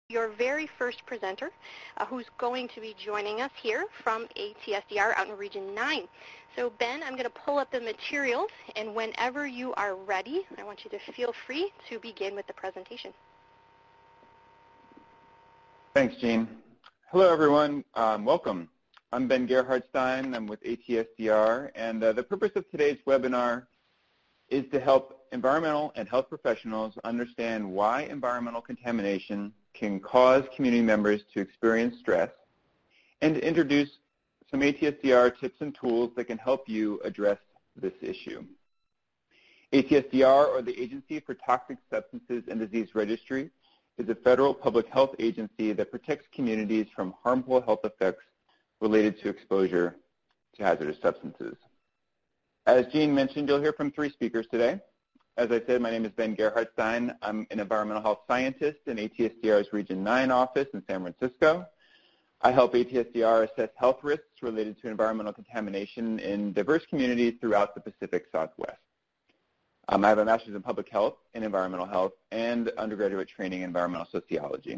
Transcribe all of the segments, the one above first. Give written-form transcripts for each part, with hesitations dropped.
your very first presenter who's going to be joining us here from ATSDR out in Region 9. So Ben, I'm going to pull up the materials, and whenever you are ready, I want you to feel free to begin with the presentation. Thanks, Jean. Hello, everyone. Welcome. I'm Ben Gerhardstein. I'm with ATSDR, and the purpose of today's webinar is to help environmental and health professionals understand why environmental contamination can cause community members to experience stress, and to introduce some ATSDR tips and tools that can help you address this issue. ATSDR, or the Agency for Toxic Substances and Disease Registry, is a federal public health agency that protects communities from harmful health effects related to exposure to hazardous substances. As Jean mentioned, you'll hear from 3 speakers today. As I said, my name is Ben Gerhardstein. I'm an environmental health scientist in ATSDR's Region 9 office in San Francisco. I help ATSDR assess health risks related to environmental contamination in diverse communities throughout the Pacific Southwest. I have a master's in public health and environmental health and undergraduate training in environmental sociology.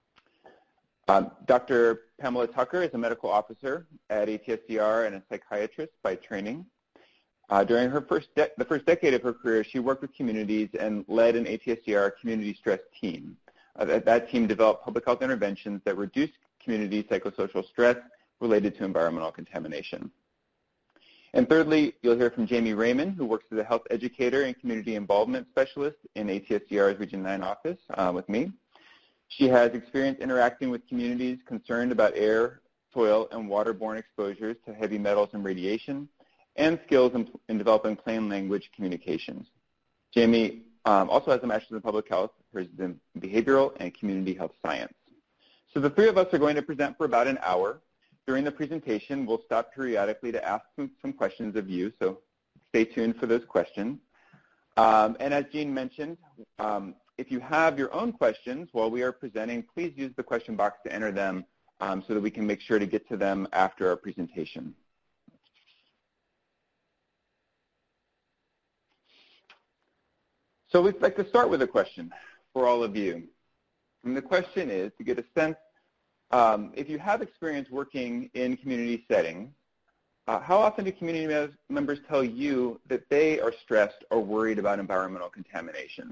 Dr. Pamela Tucker is a medical officer at ATSDR and a psychiatrist by training. During her the first decade of her career, she worked with communities and led an ATSDR community stress team. That team developed public health interventions that reduced community psychosocial stress related to environmental contamination. And thirdly, you'll hear from Jamie Raymond, who works as a health educator and community involvement specialist in ATSDR's Region 9 office with me. She has experience interacting with communities concerned about air, soil, and waterborne exposures to heavy metals and radiation, and skills in developing plain language communications. Jamie also has a master's in public health, hers is in behavioral and community health science. So the 3 of us are going to present for about an hour. During the presentation, we'll stop periodically to ask some questions of you, so stay tuned for those questions. And as Jean mentioned, if you have your own questions while we are presenting, please use the question box to enter them so that we can make sure to get to them after our presentation. So we'd like to start with a question for all of you. And the question is to get a sense, if you have experience working in community settings, how often do community members tell you that they are stressed or worried about environmental contamination?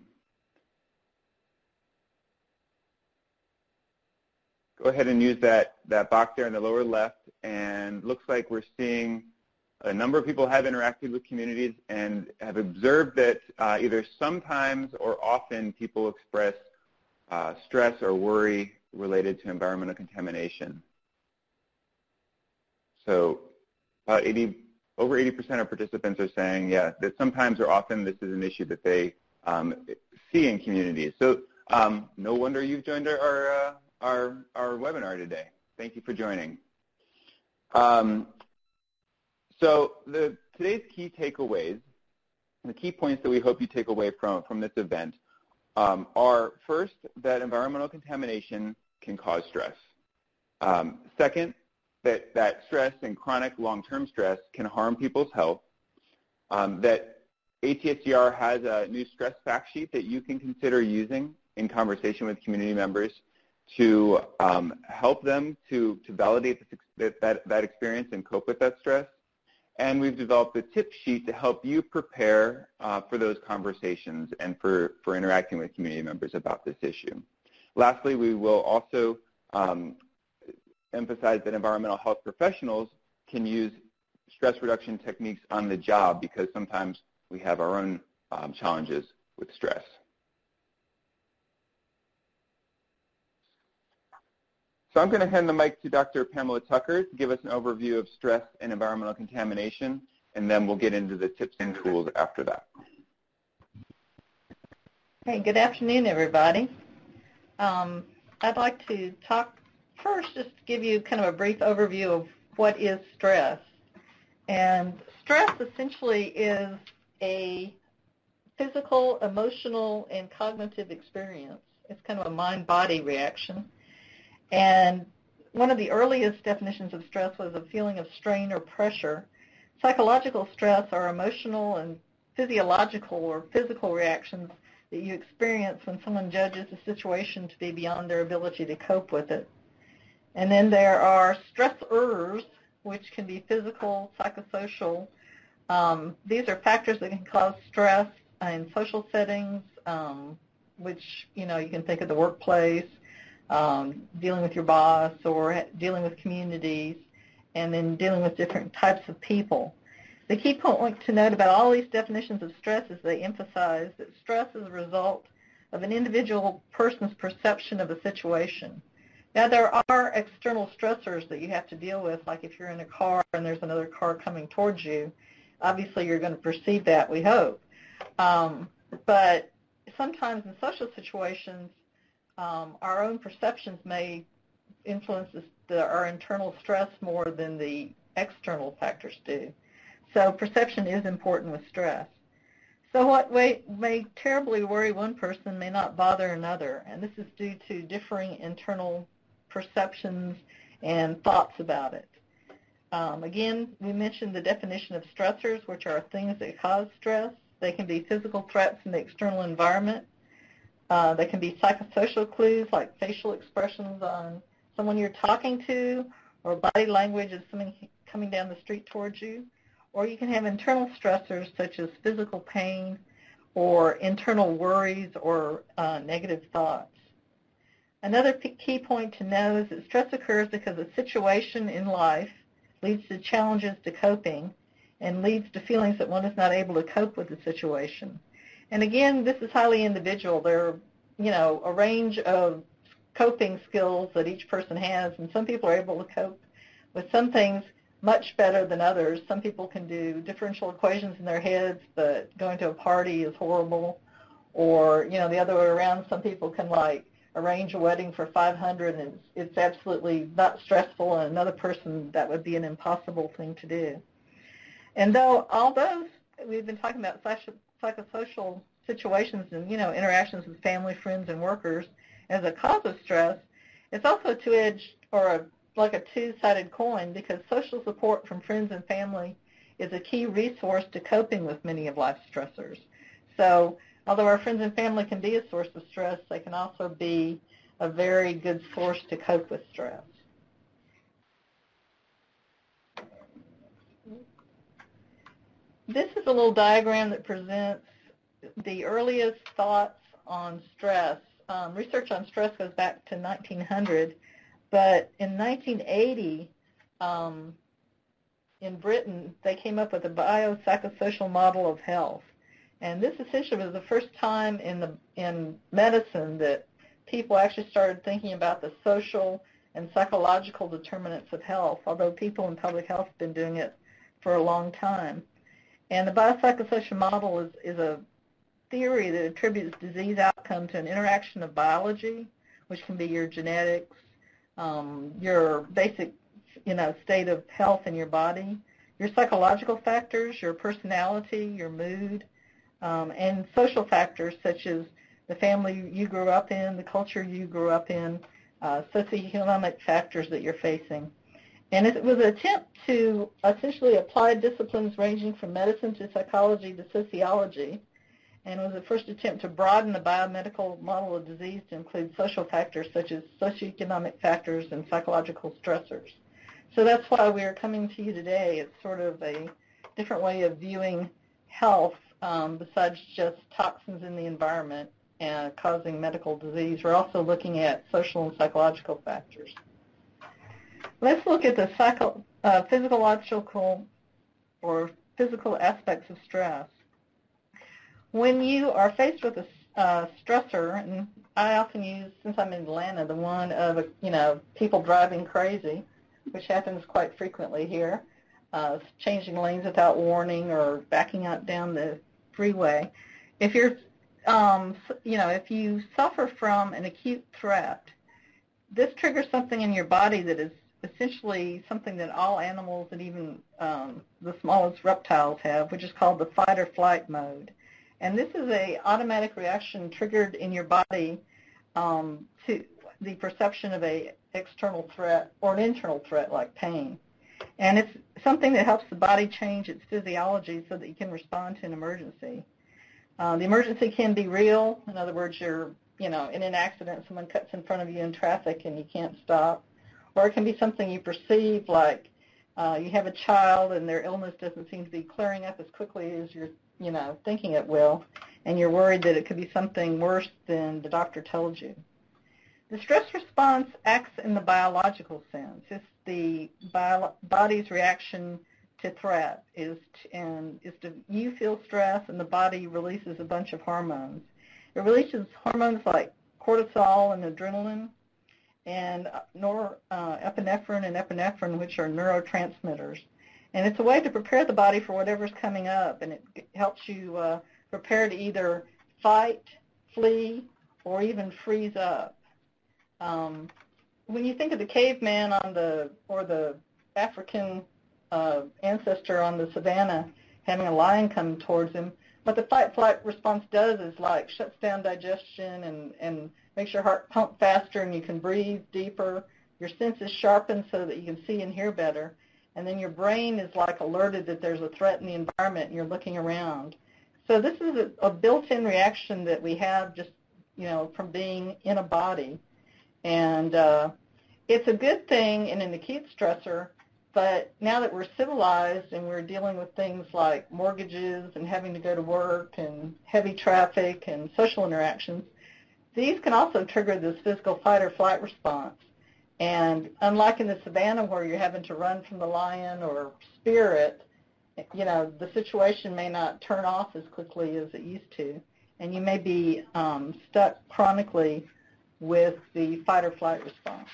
Go ahead and use that box there in the lower left, and looks like we're seeing a number of people have interacted with communities and have observed that either sometimes or often people express stress or worry related to environmental contamination. So over 80% of participants are saying, yeah, that sometimes or often this is an issue that they see in communities. So no wonder you've joined our webinar today. Thank you for joining. So today's key takeaways, the key points that we hope you take away from this event are, first, that environmental contamination can cause stress. Second, that stress and chronic long-term stress can harm people's health. That ATSDR has a new stress fact sheet that you can consider using in conversation with community members to help them to validate that experience and cope with that stress. And we've developed a tip sheet to help you prepare for those conversations and for interacting with community members about this issue. Lastly, we will also emphasize that environmental health professionals can use stress reduction techniques on the job because sometimes we have our own challenges with stress. So I'm going to hand the mic to Dr. Pamela Tucker to give us an overview of stress and environmental contamination, and then we'll get into the tips and tools after that. Hey, good afternoon, everybody. I'd like to talk first, just to give you kind of a brief overview of what is stress. And stress essentially is a physical, emotional, and cognitive experience. It's kind of a mind-body reaction. And one of the earliest definitions of stress was a feeling of strain or pressure. Psychological stress are emotional and physiological or physical reactions that you experience when someone judges a situation to be beyond their ability to cope with it. And then there are stressors, which can be physical, psychosocial. These are factors that can cause stress in social settings, which, you can think of the workplace, dealing with your boss, or dealing with communities, and then dealing with different types of people. The key point to note about all these definitions of stress is they emphasize that stress is a result of an individual person's perception of a situation. Now, there are external stressors that you have to deal with, like if you're in a car and there's another car coming towards you. Obviously, you're going to perceive that, we hope. But sometimes in social situations, our own perceptions may influence our internal stress more than the external factors do. So perception is important with stress. So what may terribly worry one person may not bother another, and this is due to differing internal perceptions and thoughts about it. Again, we mentioned the definition of stressors, which are things that cause stress. They can be physical threats in the external environment. They can be psychosocial clues, like facial expressions on someone you're talking to, or body language of someone coming down the street towards you. Or you can have internal stressors such as physical pain or internal worries or negative thoughts. Another key point to know is that stress occurs because a situation in life leads to challenges to coping and leads to feelings that one is not able to cope with the situation. And again, this is highly individual. There are, a range of coping skills that each person has, and some people are able to cope with some things much better than others. Some people can do differential equations in their heads, but going to a party is horrible. Or, the other way around, some people can, arrange a wedding for 500 and it's absolutely not stressful, and another person, that would be an impossible thing to do. And although we've been talking about psychosocial situations and, interactions with family, friends, and workers as a cause of stress, it's also a two-edged or a two-sided coin, because social support from friends and family is a key resource to coping with many of life's stressors. So although our friends and family can be a source of stress, they can also be a very good source to cope with stress. This is a little diagram that presents the earliest thoughts on stress. Research on stress goes back to 1900, but in 1980, in Britain, they came up with a biopsychosocial model of health. And this essentially was the first time in medicine that people actually started thinking about the social and psychological determinants of health, although people in public health have been doing it for a long time. And the biopsychosocial model is a theory that attributes disease outcome to an interaction of biology, which can be your genetics, your basic, state of health in your body, your psychological factors, your personality, your mood, and social factors such as the family you grew up in, the culture you grew up in, socioeconomic factors that you're facing. And it was an attempt to essentially apply disciplines ranging from medicine to psychology to sociology, and it was the first attempt to broaden the biomedical model of disease to include social factors such as socioeconomic factors and psychological stressors. So that's why we are coming to you today. It's sort of a different way of viewing health besides just toxins in the environment and causing medical disease. We're also looking at social and psychological factors. Let's look at the physiological or physical aspects of stress. When you are faced with a stressor, and I often use, since I'm in Atlanta, the one of, people driving crazy, which happens quite frequently here, changing lanes without warning or backing out down the freeway. If you're, if you suffer from an acute threat, this triggers something in your body that is essentially something that all animals and even the smallest reptiles have, which is called the fight or flight mode. And this is an automatic reaction triggered in your body to the perception of an external threat or an internal threat like pain. And it's something that helps the body change its physiology so that you can respond to an emergency. The emergency can be real. In other words, you're, in an accident, someone cuts in front of you in traffic and you can't stop. Or it can be something you perceive, like you have a child and their illness doesn't seem to be clearing up as quickly as you're, thinking it will, and you're worried that it could be something worse than the doctor told you. The stress response acts in the biological sense. It's the body's reaction to threat you feel stress, and the body releases a bunch of hormones. It releases hormones like cortisol and adrenaline, and norepinephrine and epinephrine, which are neurotransmitters. And it's a way to prepare the body for whatever's coming up, and it helps you prepare to either fight, flee, or even freeze up. When you think of the caveman or the African ancestor on the savannah having a lion come towards him, what the fight-flight response does is like shuts down digestion and makes your heart pump faster and you can breathe deeper. Your senses sharpen so that you can see and hear better. And then your brain is like alerted that there's a threat in the environment and you're looking around. So this is a built-in reaction that we have just, from being in a body. And it's a good thing in an acute stressor, but now that we're civilized and we're dealing with things like mortgages and having to go to work and heavy traffic and social interactions, these can also trigger this physical fight or flight response. And unlike in the savannah where you're having to run from the lion or spear it, the situation may not turn off as quickly as it used to. And you may be stuck chronically with the fight or flight response.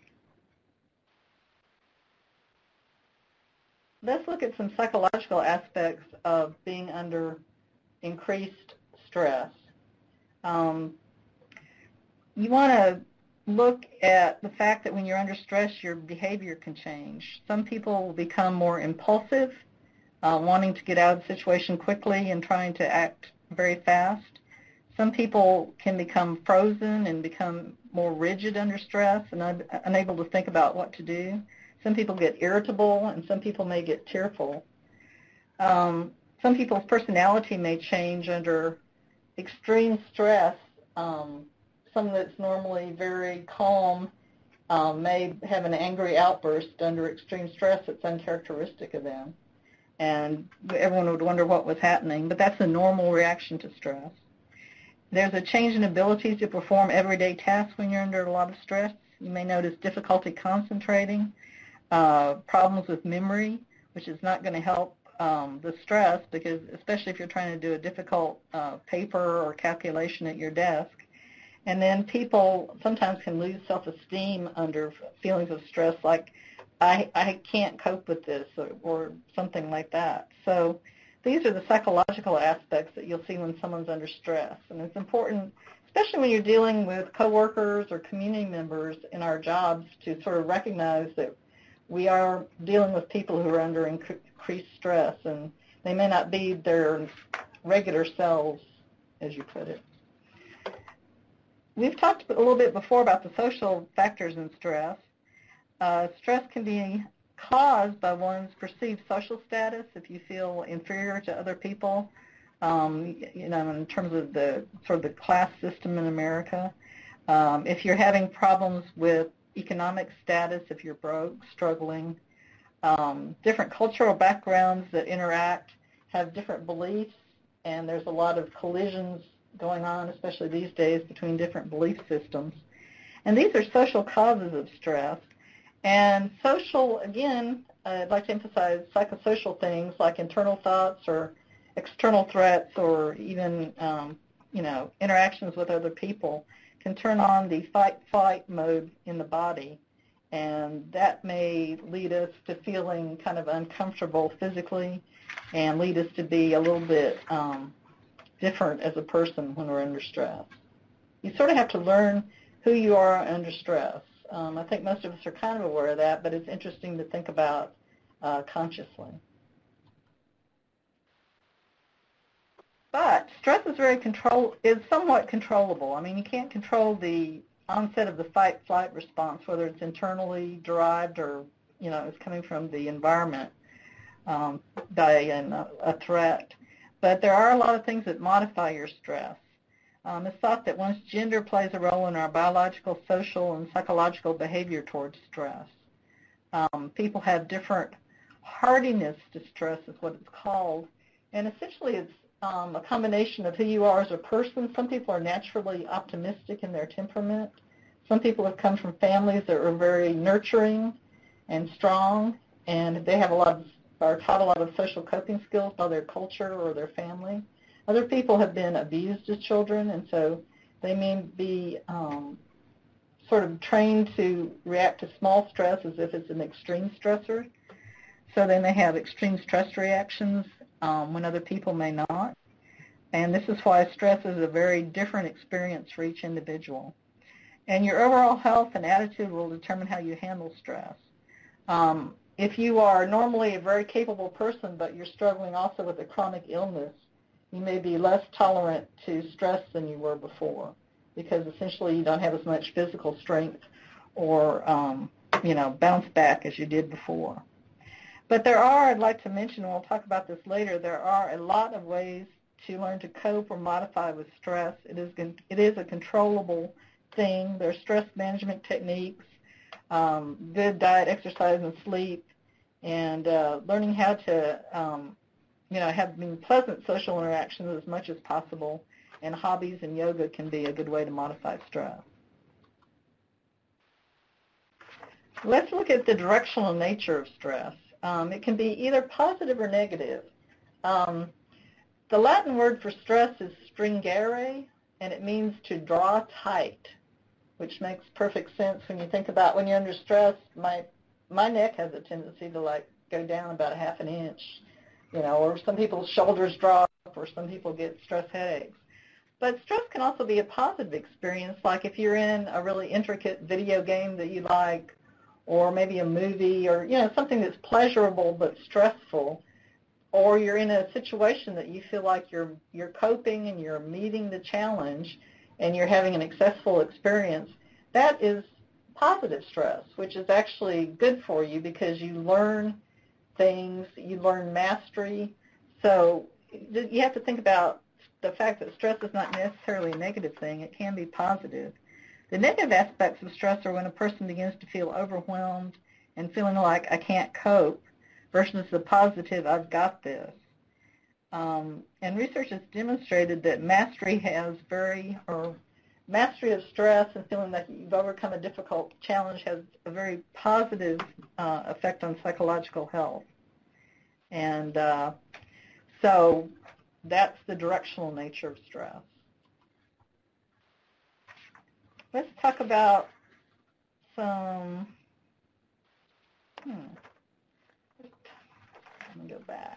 Let's look at some psychological aspects of being under increased stress. You want to look at the fact that when you're under stress, your behavior can change. Some people will become more impulsive, wanting to get out of the situation quickly and trying to act very fast. Some people can become frozen and become more rigid under stress and unable to think about what to do. Some people get irritable, and some people may get tearful. Some people's personality may change under extreme stress. Someone that's normally very calm may have an angry outburst under extreme stress that's uncharacteristic of them. And everyone would wonder what was happening, but that's a normal reaction to stress. There's a change in abilities to perform everyday tasks when you're under a lot of stress. You may notice difficulty concentrating, problems with memory, which is not going to help the stress, because especially if you're trying to do a difficult paper or calculation at your desk. And then people sometimes can lose self-esteem under feelings of stress, like I can't cope with this or something like that. So these are the psychological aspects that you'll see when someone's under stress. And it's important, especially when you're dealing with coworkers or community members in our jobs, to sort of recognize that we are dealing with people who are under increased stress, and they may not be their regular selves, as you put it. We've talked a little bit before about the social factors in stress. Stress can be caused by one's perceived social status. If you feel inferior to other people, in terms of the sort of the class system in America. If you're having problems with economic status, if you're broke, struggling, different cultural backgrounds that interact have different beliefs, and there's a lot of collisions going on, especially these days, between different belief systems. And these are social causes of stress. And social, again, I'd like to emphasize psychosocial things like internal thoughts or external threats, or even, interactions with other people can turn on the fight-flight mode in the body. And that may lead us to feeling kind of uncomfortable physically and lead us to be a little bit different as a person when we're under stress. You sort of have to learn who you are under stress. I think most of us are kind of aware of that, but it's interesting to think about consciously. But stress is somewhat controllable. I mean, you can't control the onset of the fight-flight response, whether it's internally derived or, it's coming from the environment by a threat. But there are a lot of things that modify your stress. It's thought that once gender plays a role in our biological, social, and psychological behavior towards stress. People have different hardiness to stress is what it's called. And essentially it's a combination of who you are as a person. Some people are naturally optimistic in their temperament. Some people have come from families that are very nurturing and strong, and they have are taught a lot of social coping skills by their culture or their family. Other people have been abused as children, and so they may be sort of trained to react to small stress as if it's an extreme stressor. So they may have extreme stress reactions when other people may not. And this is why stress is a very different experience for each individual. And your overall health and attitude will determine how you handle stress. If you are normally a very capable person, but you're struggling also with a chronic illness, you may be less tolerant to stress than you were before, because essentially you don't have as much physical strength or, bounce back as you did before. But there are, I'd like to mention, and we'll talk about this later, there are a lot of ways to learn to cope or modify with stress. It is a controllable thing. There are stress management techniques, good diet, exercise, and sleep, and learning how to, have pleasant social interactions as much as possible, and hobbies and yoga can be a good way to modify stress. Let's look at the directional nature of stress. It can be either positive or negative. The Latin word for stress is stringere, and it means to draw tight, which makes perfect sense when you think about when you're under stress. My neck has a tendency to go down about a half an inch, or some people's shoulders drop, or some people get stress headaches. But stress can also be a positive experience, like if you're in a really intricate video game that you like, or maybe a movie, or something that's pleasurable but stressful, or you're in a situation that you feel like you're coping and you're meeting the challenge and you're having an successful experience. That is positive stress, which is actually good for you because you learn things, you learn mastery. So you have to think about the fact that stress is not necessarily a negative thing. It can be positive. The negative aspects of stress are when a person begins to feel overwhelmed and feeling like I can't cope versus the positive, I've got this. And research has demonstrated that mastery of stress and feeling that you've overcome a difficult challenge has a very positive effect on psychological health. And so that's the directional nature of stress. Let's talk about some, let me go back.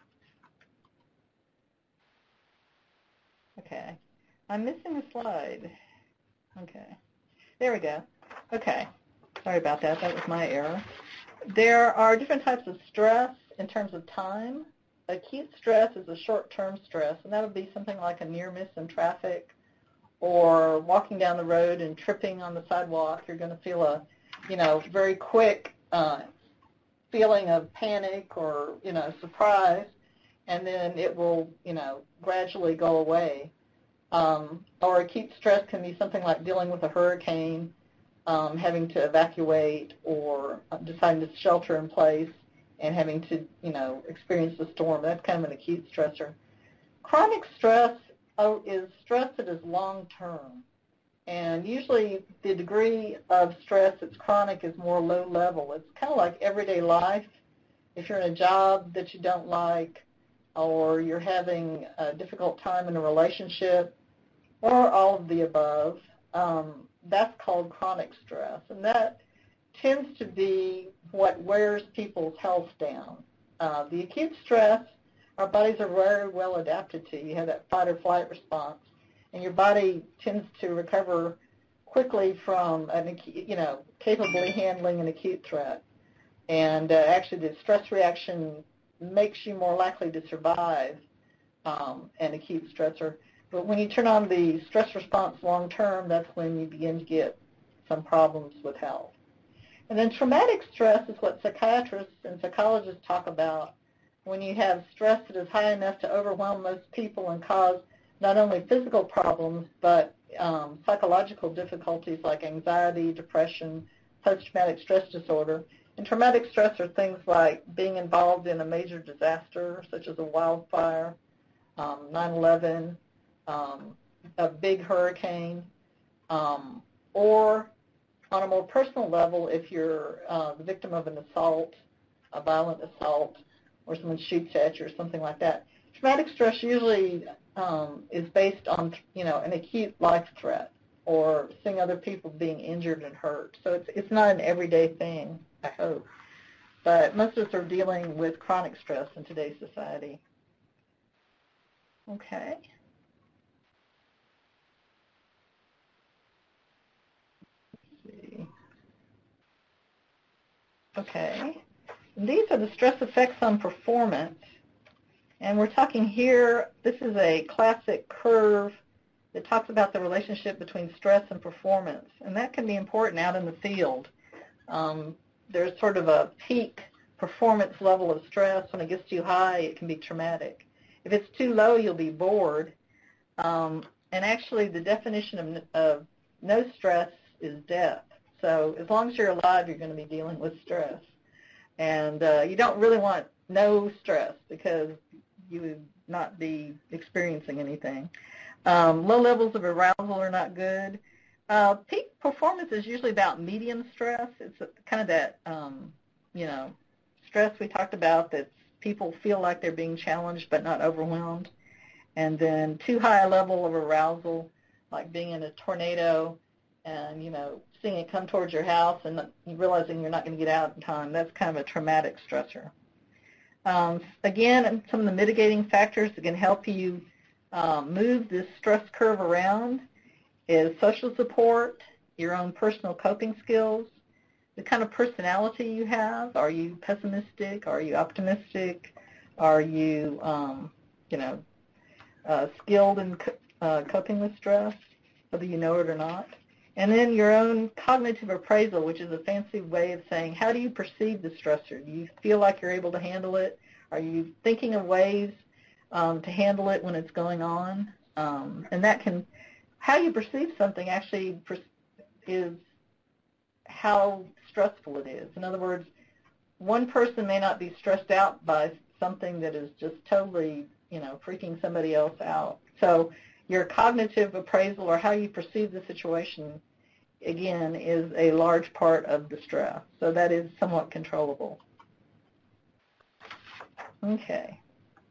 Okay, I'm missing a slide. Okay, there we go. Okay, sorry about that, that was my error. There are different types of stress in terms of time. Acute stress is a short-term stress, and that would be something like a near miss in traffic, or walking down the road and tripping on the sidewalk. You're going to feel a, very quick feeling of panic or, surprise, and then it will, gradually go away. Or acute stress can be something like dealing with a hurricane, having to evacuate, or deciding to shelter in place and having to, experience the storm. That's kind of an acute stressor. Chronic stress is stress that is long-term. And usually the degree of stress that's chronic is more low level. It's kind of like everyday life. If you're in a job that you don't like, or you're having a difficult time in a relationship, or all of the above, that's called chronic stress. And that tends to be what wears people's health down. The acute stress, our bodies are very well adapted to. You have that fight or flight response, and your body tends to recover quickly from capably handling an acute threat. And actually the stress reaction makes you more likely to survive an acute stressor. But when you turn on the stress response long term, that's when you begin to get some problems with health. And then traumatic stress is what psychiatrists and psychologists talk about when you have stress that is high enough to overwhelm most people and cause not only physical problems, but psychological difficulties like anxiety, depression, post-traumatic stress disorder. And traumatic stress are things like being involved in a major disaster, such as a wildfire, 9/11, a big hurricane, or on a more personal level, if you're the victim of an assault, a violent assault, or someone shoots at you or something like that. Traumatic stress usually is based on, an acute life threat or seeing other people being injured and hurt. So it's not an everyday thing, I hope. But most of us are dealing with chronic stress in today's society. Okay. Let's see. Okay. These are the stress effects on performance. And we're talking here, this is a classic curve that talks about the relationship between stress and performance. And that can be important out in the field. There's sort of a peak performance level of stress. When it gets too high, it can be traumatic. If it's too low, you'll be bored. And actually, the definition of no stress is death. So as long as you're alive, you're going to be dealing with stress. And you don't really want no stress because you would not be experiencing anything. Low levels of arousal are not good. Peak performance is usually about medium stress. It's kind of that, stress we talked about that people feel like they're being challenged but not overwhelmed. And then too high a level of arousal, like being in a tornado and, seeing it come towards your house and realizing you're not going to get out in time. That's kind of a traumatic stressor. Again, some of the mitigating factors that can help you move this stress curve around is social support, your own personal coping skills, the kind of personality you have. Are you pessimistic? Are you optimistic? Are you, skilled in coping with stress, whether you know it or not? And then your own cognitive appraisal, which is a fancy way of saying, how do you perceive the stressor? Do you feel like you're able to handle it? Are you thinking of ways to handle it when it's going on? And that can, how you perceive something actually is how stressful it is. In other words, one person may not be stressed out by something that is just totally, freaking somebody else out. So your cognitive appraisal or how you perceive the situation, again, is a large part of the stress. So that is somewhat controllable. Okay.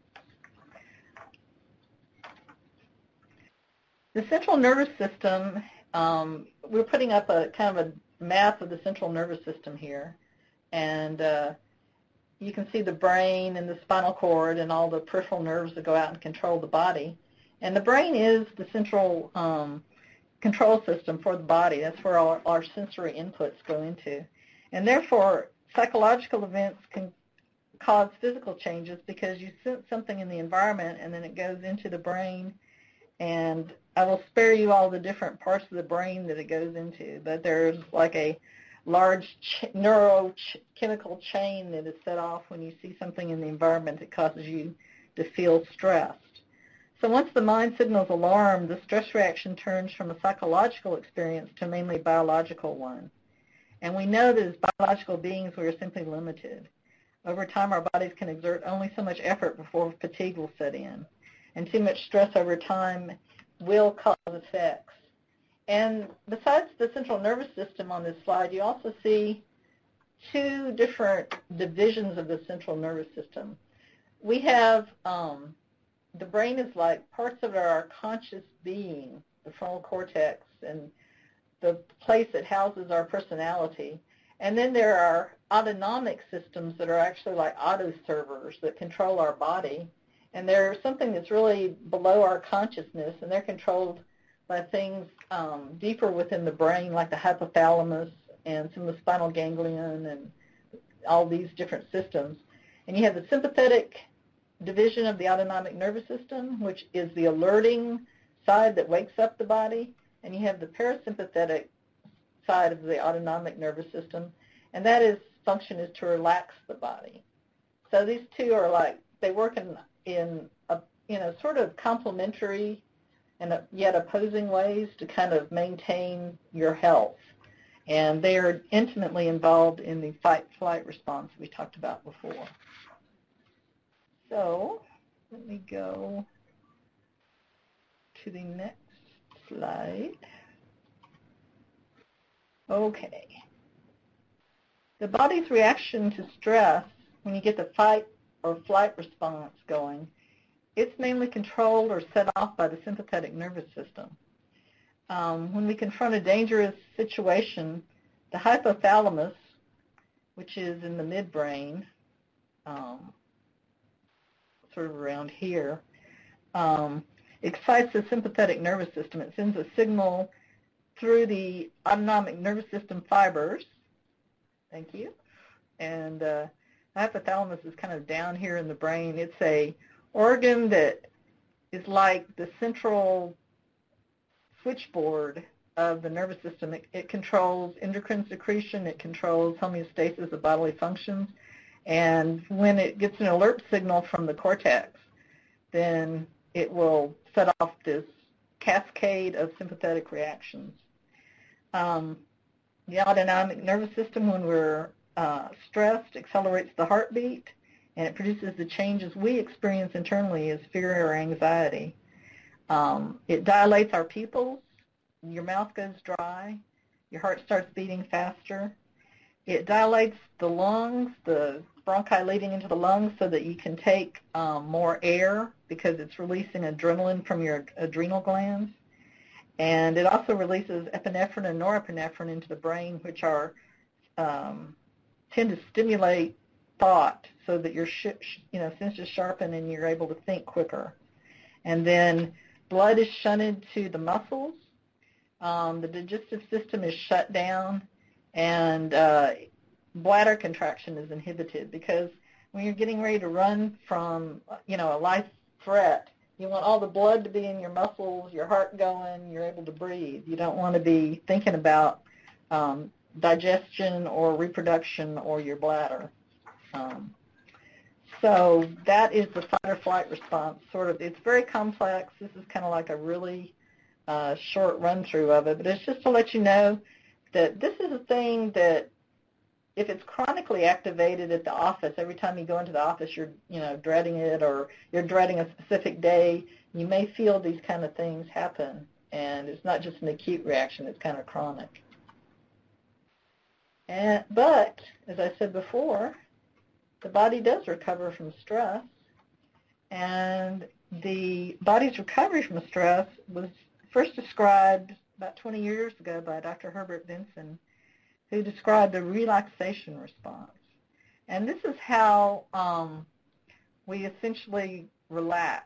The central nervous system, we're putting up a kind of a map of the central nervous system here. And you can see the brain and the spinal cord and all the peripheral nerves that go out and control the body. And the brain is the central control system for the body. That's where all our sensory inputs go into. And therefore, psychological events can cause physical changes because you sense something in the environment and then it goes into the brain. And I will spare you all the different parts of the brain that it goes into, but there's like a large neurochemical chain that is set off when you see something in the environment that causes you to feel stressed. So once the mind signals alarm, the stress reaction turns from a psychological experience to a mainly biological one. And we know that as biological beings, we are simply limited. Over time, our bodies can exert only so much effort before fatigue will set in. And too much stress over time will cause effects. And besides the central nervous system on this slide, you also see two different divisions of the central nervous system. We have the brain is like parts of our conscious being, the frontal cortex, and the place that houses our personality. And then there are autonomic systems that are actually like auto servers that control our body. And they're something that's really below our consciousness, and they're controlled by things deeper within the brain, like the hypothalamus and some of the spinal ganglion and all these different systems. And you have the sympathetic division of the autonomic nervous system, which is the alerting side that wakes up the body, and you have the parasympathetic side of the autonomic nervous system, and that is function is to relax the body. So these two are like they work in sort of complementary and yet opposing ways to kind of maintain your health. And they are intimately involved in the fight-flight response we talked about before. So let me go to the next slide. Okay. The body's reaction to stress, when you get the fight or flight response going, it's mainly controlled or set off by the sympathetic nervous system. When we confront a dangerous situation, the hypothalamus, which is in the midbrain, sort of around here, excites the sympathetic nervous system. It sends a signal through the autonomic nervous system fibers. Thank you. And the hypothalamus is kind of down here in the brain. It's a organ that is like the central switchboard of the nervous system. It controls endocrine secretion. It controls homeostasis of bodily functions. And when it gets an alert signal from the cortex, then it will set off this cascade of sympathetic reactions. The autonomic nervous system, when we're stressed, accelerates the heartbeat, and it produces the changes we experience internally as fear or anxiety. It dilates our pupils. Your mouth goes dry. Your heart starts beating faster. It dilates the lungs, the bronchi leading into the lungs, so that you can take more air because it's releasing adrenaline from your adrenal glands. And it also releases epinephrine and norepinephrine into the brain, which are tend to stimulate thought, so that your senses sharpen and you're able to think quicker. And then blood is shunted to the muscles. The digestive system is shut down, and bladder contraction is inhibited, because when you're getting ready to run from a life threat, you want all the blood to be in your muscles, your heart going, you're able to breathe. You don't want to be thinking about digestion or reproduction or your bladder. So that is the fight or flight response. It's very complex. This is kind of like a really short run-through of it, but it's just to let you know that this is a thing that if it's chronically activated at the office, every time you go into the office, you're dreading it, or you're dreading a specific day, you may feel these kind of things happen. And it's not just an acute reaction, it's kind of chronic. But, as I said before, the body does recover from stress. And the body's recovery from stress was first described about 20 years ago by Dr. Herbert Benson, who described the relaxation response. And this is how we essentially relax.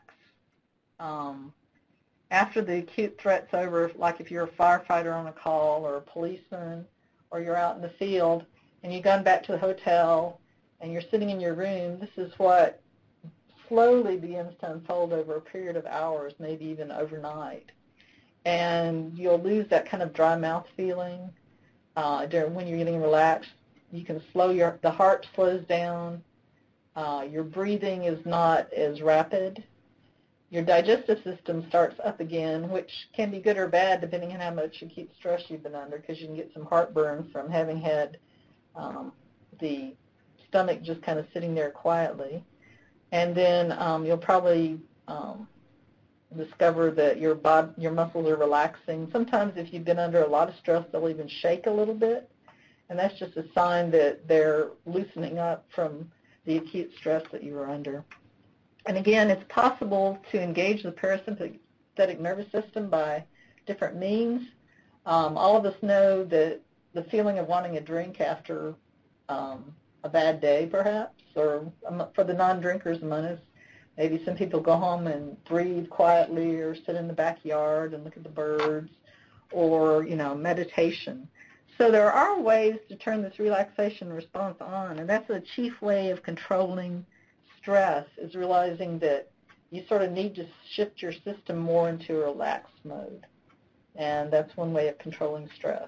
After the acute threat's over, like if you're a firefighter on a call or a policeman, or you're out in the field and you've gone back to the hotel and you're sitting in your room, this is what slowly begins to unfold over a period of hours, maybe even overnight. And you'll lose that kind of dry mouth feeling. When you're getting relaxed, you can the heart slows down, your breathing is not as rapid, your digestive system starts up again, which can be good or bad depending on how much acute stress you've been under, because you can get some heartburn from having had the stomach just kind of sitting there quietly. And then you'll probably discover that your muscles are relaxing. Sometimes if you've been under a lot of stress, they'll even shake a little bit, and that's just a sign that they're loosening up from the acute stress that you were under. And again, it's possible to engage the parasympathetic nervous system by different means. All of us know that the feeling of wanting a drink after a bad day, perhaps, or for the non-drinkers among us, maybe some people go home and breathe quietly or sit in the backyard and look at the birds, or, meditation. So there are ways to turn this relaxation response on, and that's the chief way of controlling stress, is realizing that you sort of need to shift your system more into a relaxed mode. And that's one way of controlling stress.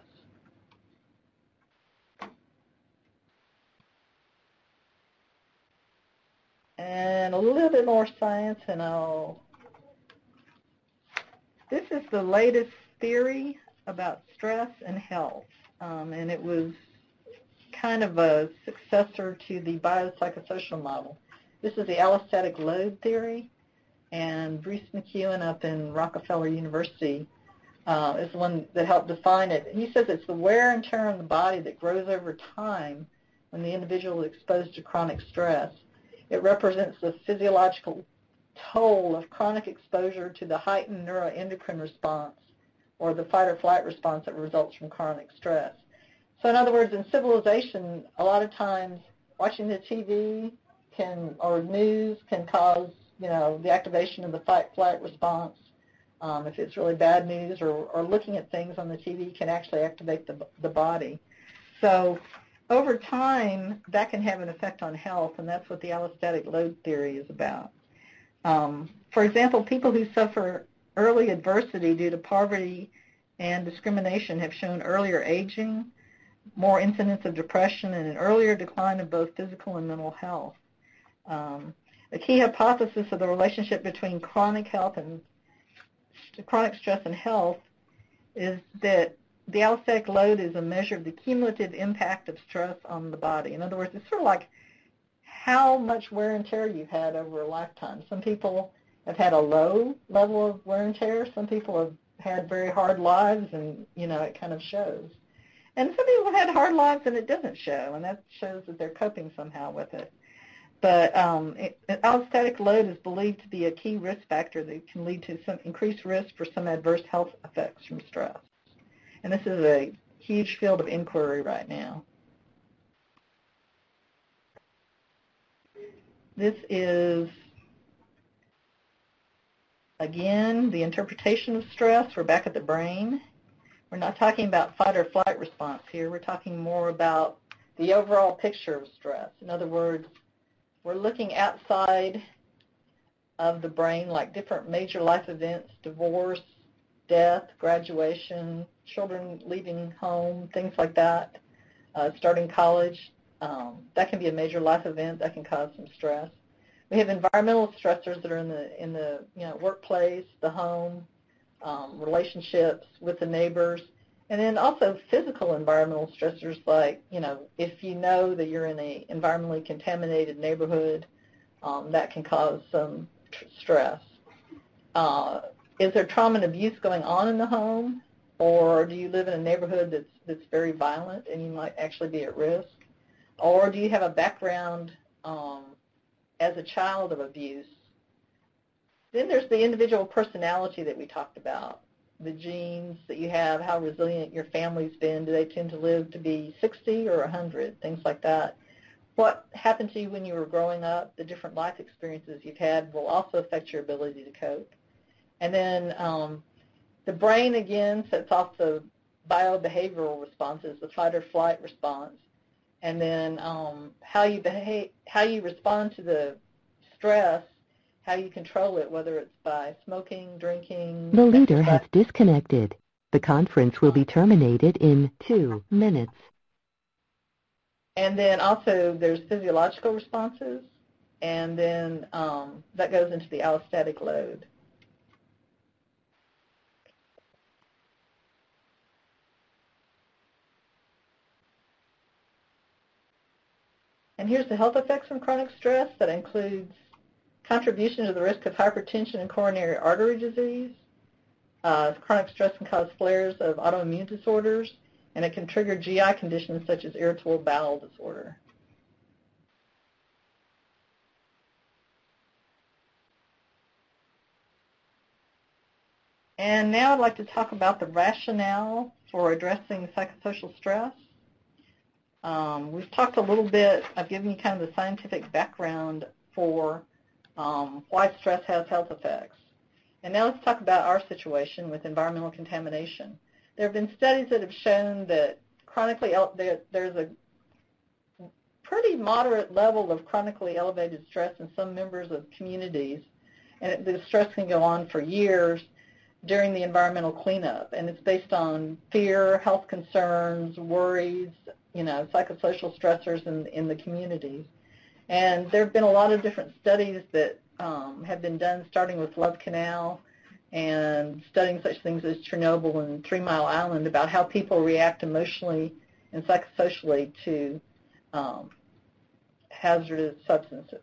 and a little bit more science, and this is the latest theory about stress and health, and it was kind of a successor to the biopsychosocial model. This is the allostatic load theory, and Bruce McEwen up in Rockefeller University is the one that helped define it. He says it's the wear and tear on the body that grows over time when the individual is exposed to chronic stress. It represents the physiological toll of chronic exposure to the heightened neuroendocrine response or the fight or flight response that results from chronic stress. So in other words, in civilization, a lot of times watching the TV or news can cause, the activation of the fight-flight response. If it's really bad news, or looking at things on the TV can actually activate the body. So over time, that can have an effect on health, and that's what the allostatic load theory is about. For example, people who suffer early adversity due to poverty and discrimination have shown earlier aging, more incidence of depression, and an earlier decline of both physical and mental health. A key hypothesis of the relationship between chronic stress and health is that the allostatic load is a measure of the cumulative impact of stress on the body. In other words, it's sort of like how much wear and tear you've had over a lifetime. Some people have had a low level of wear and tear. Some people have had very hard lives, and, it kind of shows. And some people have had hard lives and it doesn't show, and that shows that they're coping somehow with it. But allostatic load is believed to be a key risk factor that can lead to some increased risk for some adverse health effects from stress. And this is a huge field of inquiry right now. This is, again, the interpretation of stress. We're back at the brain. We're not talking about fight or flight response here. We're talking more about the overall picture of stress. In other words, we're looking outside of the brain, like different major life events, divorce, death, graduation, children leaving home, things like that, starting college. That can be a major life event that can cause some stress. We have environmental stressors that are in the workplace, the home, relationships with the neighbors, and then also physical environmental stressors like, if you know that you're in an environmentally contaminated neighborhood, that can cause some stress. Is there trauma and abuse going on in the home, or do you live in a neighborhood that's very violent and you might actually be at risk? Or do you have a background as a child of abuse? Then there's the individual personality that we talked about, the genes that you have, how resilient your family's been. Do they tend to live to be 60 or 100, things like that. What happened to you when you were growing up, the different life experiences you've had will also affect your ability to cope. And then the brain, again, sets off the biobehavioral responses, the fight or flight response. And then how you respond to the stress, how you control it, whether it's by smoking, drinking. The leader has disconnected. The conference will be terminated in 2 minutes. And then also there's physiological responses, and then that goes into the allostatic load. And here's the health effects from chronic stress. That includes contribution to the risk of hypertension and coronary artery disease. Chronic stress can cause flares of autoimmune disorders, and it can trigger GI conditions such as irritable bowel disorder. And now I'd like to talk about the rationale for addressing psychosocial stress. We've talked a little bit, I've given you kind of the scientific background for why stress has health effects. And now let's talk about our situation with environmental contamination. There have been studies that have shown that there's a pretty moderate level of chronically elevated stress in some members of communities, and the stress can go on for years during the environmental cleanup, and it's based on fear, health concerns, worries, psychosocial stressors in the communities. And there have been a lot of different studies that have been done, starting with Love Canal and studying such things as Chernobyl and 3 Mile Island, about how people react emotionally and psychosocially to hazardous substances.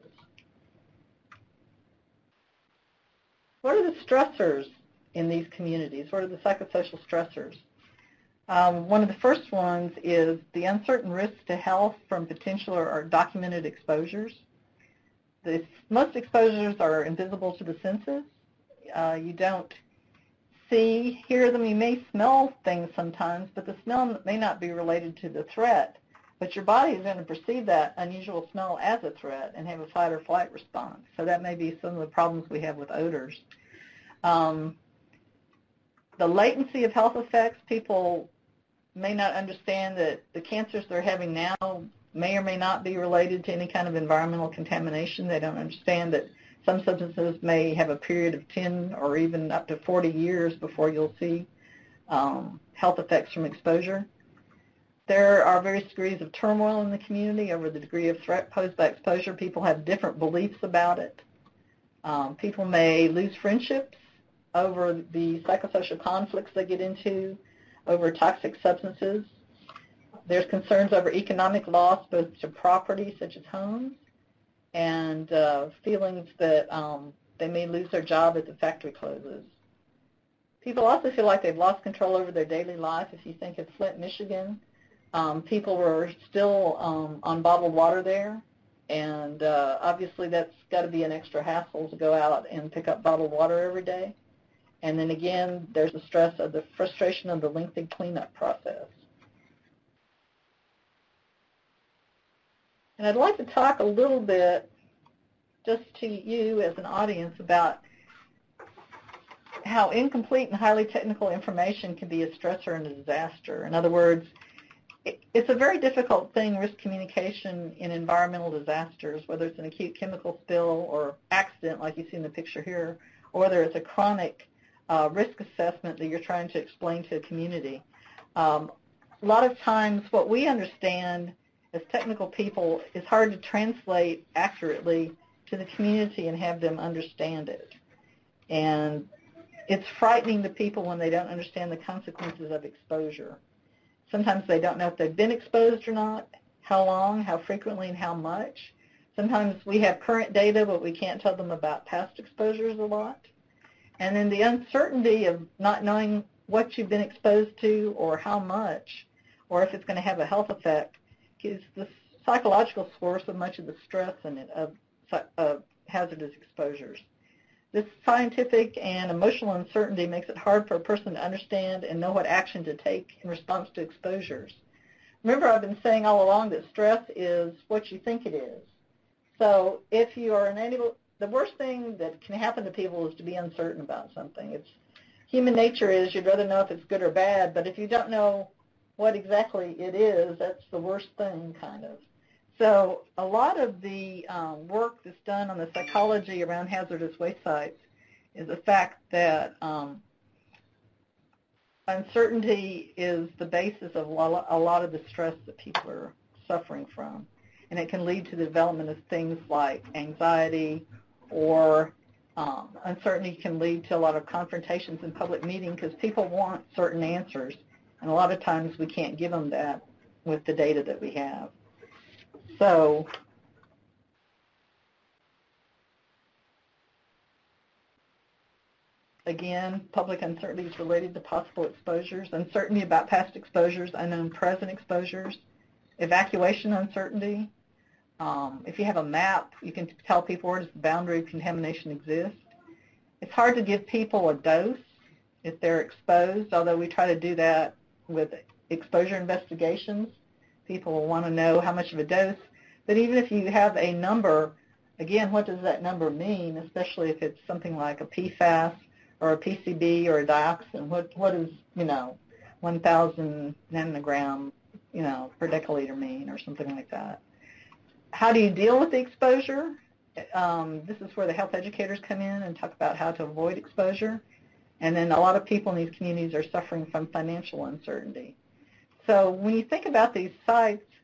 What are the stressors in these communities? What are the psychosocial stressors? One of the first ones is the uncertain risks to health from potential or documented exposures. Most exposures are invisible to the senses. You don't see, hear them. You may smell things sometimes, but the smell may not be related to the threat. But your body is going to perceive that unusual smell as a threat and have a fight or flight response. So that may be some of the problems we have with odors. The latency of health effects, people may not understand that the cancers they're having now may or may not be related to any kind of environmental contamination. They don't understand that some substances may have a period of 10 or even up to 40 years before you'll see health effects from exposure. There are various degrees of turmoil in the community over the degree of threat posed by exposure. People have different beliefs about it. People may lose friendships over the psychosocial conflicts they get into over toxic substances. There's concerns over economic loss, both to property such as homes, and feelings that they may lose their job if the factory closes. People also feel like they've lost control over their daily life. If you think of Flint, Michigan, people were still on bottled water there, and obviously that's got to be an extra hassle to go out and pick up bottled water every day. And then again, there's the stress of the frustration of the lengthy cleanup process. And I'd like to talk a little bit just to you as an audience about how incomplete and highly technical information can be a stressor and a disaster. In other words, it's a very difficult thing, risk communication in environmental disasters, whether it's an acute chemical spill or accident like you see in the picture here, or whether it's a chronic risk assessment that you're trying to explain to a community. A lot of times what we understand as technical people is hard to translate accurately to the community and have them understand it. And it's frightening to people when they don't understand the consequences of exposure. Sometimes they don't know if they've been exposed or not, how long, how frequently, and how much. Sometimes we have current data, but we can't tell them about past exposures a lot. And then the uncertainty of not knowing what you've been exposed to or how much, or if it's going to have a health effect, is the psychological source of much of the stress in it of hazardous exposures. This scientific and emotional uncertainty makes it hard for a person to understand and know what action to take in response to exposures. Remember, I've been saying all along that stress is what you think it is. So if you are unable, the worst thing that can happen to people is to be uncertain about something. It's human nature is you'd rather know if it's good or bad, but if you don't know what exactly it is, that's the worst thing, kind of. So a lot of the work that's done on the psychology around hazardous waste sites is the fact that uncertainty is the basis of a lot of the stress that people are suffering from. And it can lead to the development of things like anxiety, or uncertainty can lead to a lot of confrontations in public meetings because people want certain answers. And a lot of times we can't give them that with the data that we have. So again, public uncertainty is related to possible exposures, uncertainty about past exposures, unknown present exposures, evacuation uncertainty. If you have a map, you can tell people where does the boundary of contamination exist. It's hard to give people a dose if they're exposed, although we try to do that with exposure investigations. People will want to know how much of a dose. But even if you have a number, again, what does that number mean, especially if it's something like a PFAS or a PCB or a dioxin? What is, 1,000 nanogram, per deciliter mean, or something like that? How do you deal with the exposure? This is where the health educators come in and talk about how to avoid exposure. And then a lot of people in these communities are suffering from financial uncertainty. So when you think about these sites,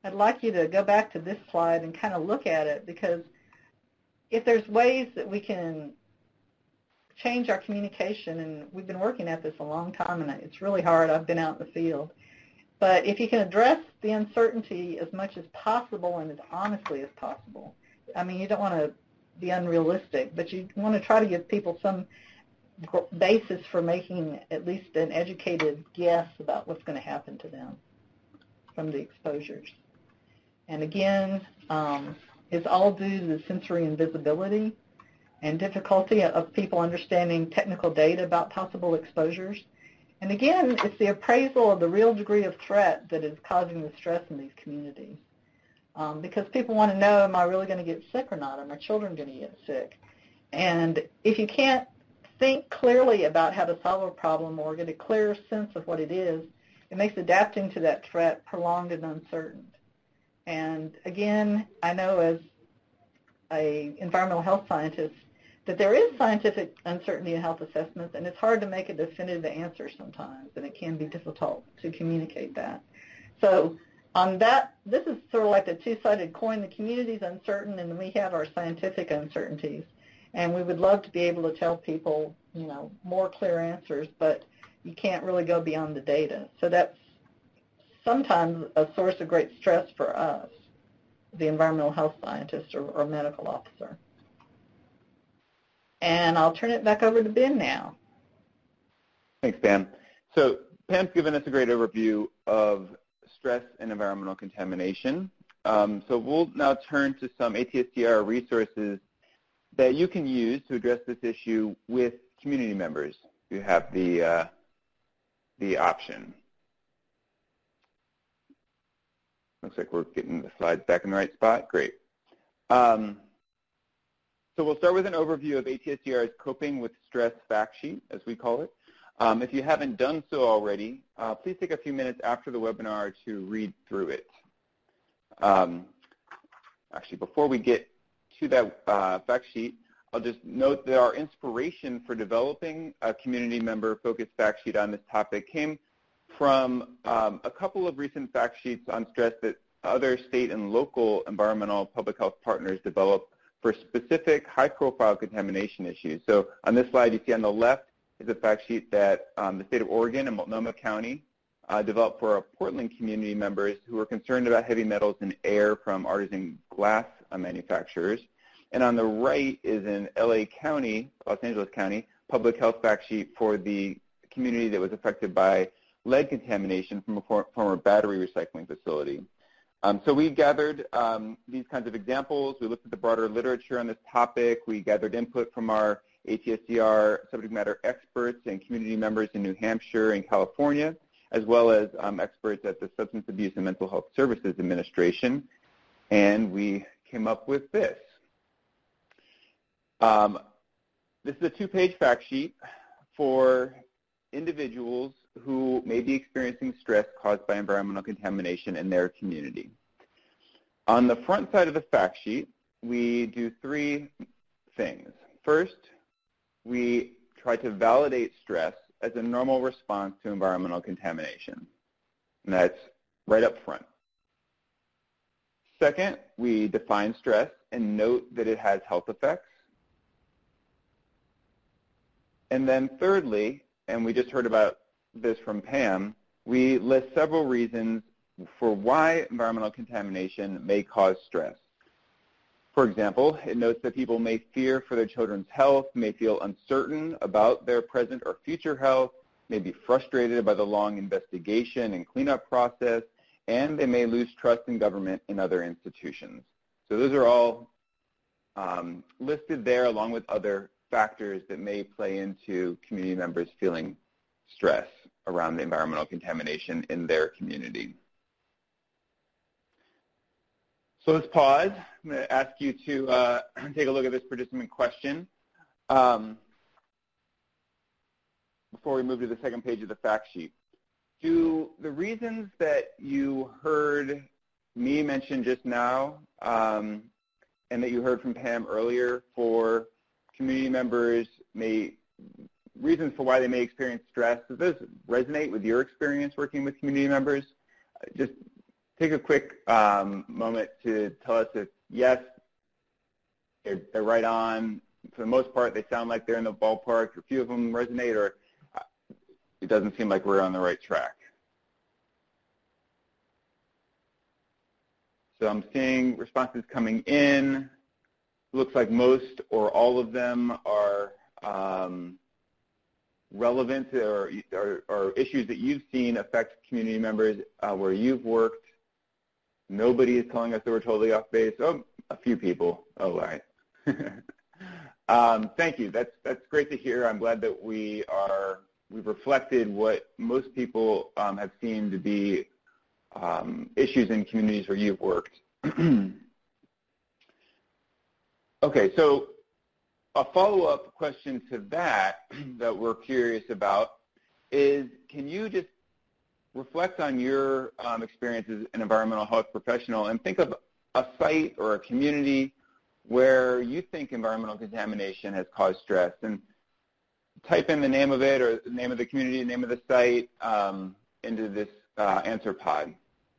I'd like you to go back to this slide and kind of look at it, because if there's ways that we can change our communication, and we've been working at this a long time, and it's really hard. I've been out in the field. But if you can address the uncertainty as much as possible and as honestly as possible, I mean, you don't want to be unrealistic, but you want to try to give people some basis for making at least an educated guess about what's going to happen to them from the exposures. And again, it's all due to the sensory invisibility and difficulty of people understanding technical data about possible exposures. And again, it's the appraisal of the real degree of threat that is causing the stress in these communities. Because people want to know, am I really going to get sick or not? Are my children going to get sick? And if you can't think clearly about how to solve a problem or get a clear sense of what it is, it makes adapting to that threat prolonged and uncertain. And again, I know as an environmental health scientist that there is scientific uncertainty in health assessments, and it's hard to make a definitive answer sometimes, and it can be difficult to communicate that. So on that, this is sort of like the two-sided coin. The community's uncertain, and we have our scientific uncertainties. And we would love to be able to tell people, you know, more clear answers, but you can't really go beyond the data. So that's sometimes a source of great stress for us, the environmental health scientist or medical officer. And I'll turn it back over to Ben now. Thanks, Pam. So Pam's given us a great overview of stress and environmental contamination. So we'll now turn to some ATSDR resources that you can use to address this issue with community members who have the option. Looks like we're getting the slides back in the right spot. Great. So we'll start with an overview of ATSDR's Coping with Stress fact sheet, as we call it. If you haven't done so already, please take a few minutes after the webinar to read through it. Actually, before we get to that fact sheet, I'll just note that our inspiration for developing a community member-focused fact sheet on this topic came from a couple of recent fact sheets on stress that other state and local environmental public health partners developed for specific high-profile contamination issues. So on this slide, you see on the left is a fact sheet that the state of Oregon and Multnomah County developed for our Portland community members who were concerned about heavy metals in air from artisan glass manufacturers. And on the right is in LA County, Los Angeles County, public health fact sheet for the community that was affected by lead contamination from a former battery recycling facility. So we gathered these kinds of examples. We looked at the broader literature on this topic. We gathered input from our ATSDR subject matter experts and community members in New Hampshire and California, as well as experts at the Substance Abuse and Mental Health Services Administration. And we came up with this. This is a two-page fact sheet for individuals who may be experiencing stress caused by environmental contamination in their community. On the front side of the fact sheet, we do three things. First, we try to validate stress as a normal response to environmental contamination. And that's right up front. Second, we define stress and note that it has health effects. And then thirdly, and we just heard about this from Pam, we list several reasons for why environmental contamination may cause stress. For example, it notes that people may fear for their children's health, may feel uncertain about their present or future health, may be frustrated by the long investigation and cleanup process, and they may lose trust in government and other institutions. So those are all listed there along with other factors that may play into community members feeling stress around the environmental contamination in their community. So let's pause. I'm going to ask you to take a look at this participant question before we move to the second page of the fact sheet. Do the reasons that you heard me mention just now and that you heard from Pam earlier for community members, reasons for why they may experience stress, does those resonate with your experience working with community members? Just take a quick moment to tell us if, yes, they're right on. For the most part, they sound like they're in the ballpark. A few of them resonate, or it doesn't seem like we're on the right track. So I'm seeing responses coming in. Looks like most or all of them are relevant or issues that you've seen affect community members where you've worked. Nobody is telling us that we're totally off base. Oh, a few people. Oh, all right. Thank you. That's great to hear. I'm glad that we've reflected what most people have seen to be issues in communities where you've worked. Okay, so a follow-up question to that we're curious about is, can you just reflect on your experience as an environmental health professional and think of a site or a community where you think environmental contamination has caused stress, and type in the name of it or the name of the community, the name of the site into this answer pod.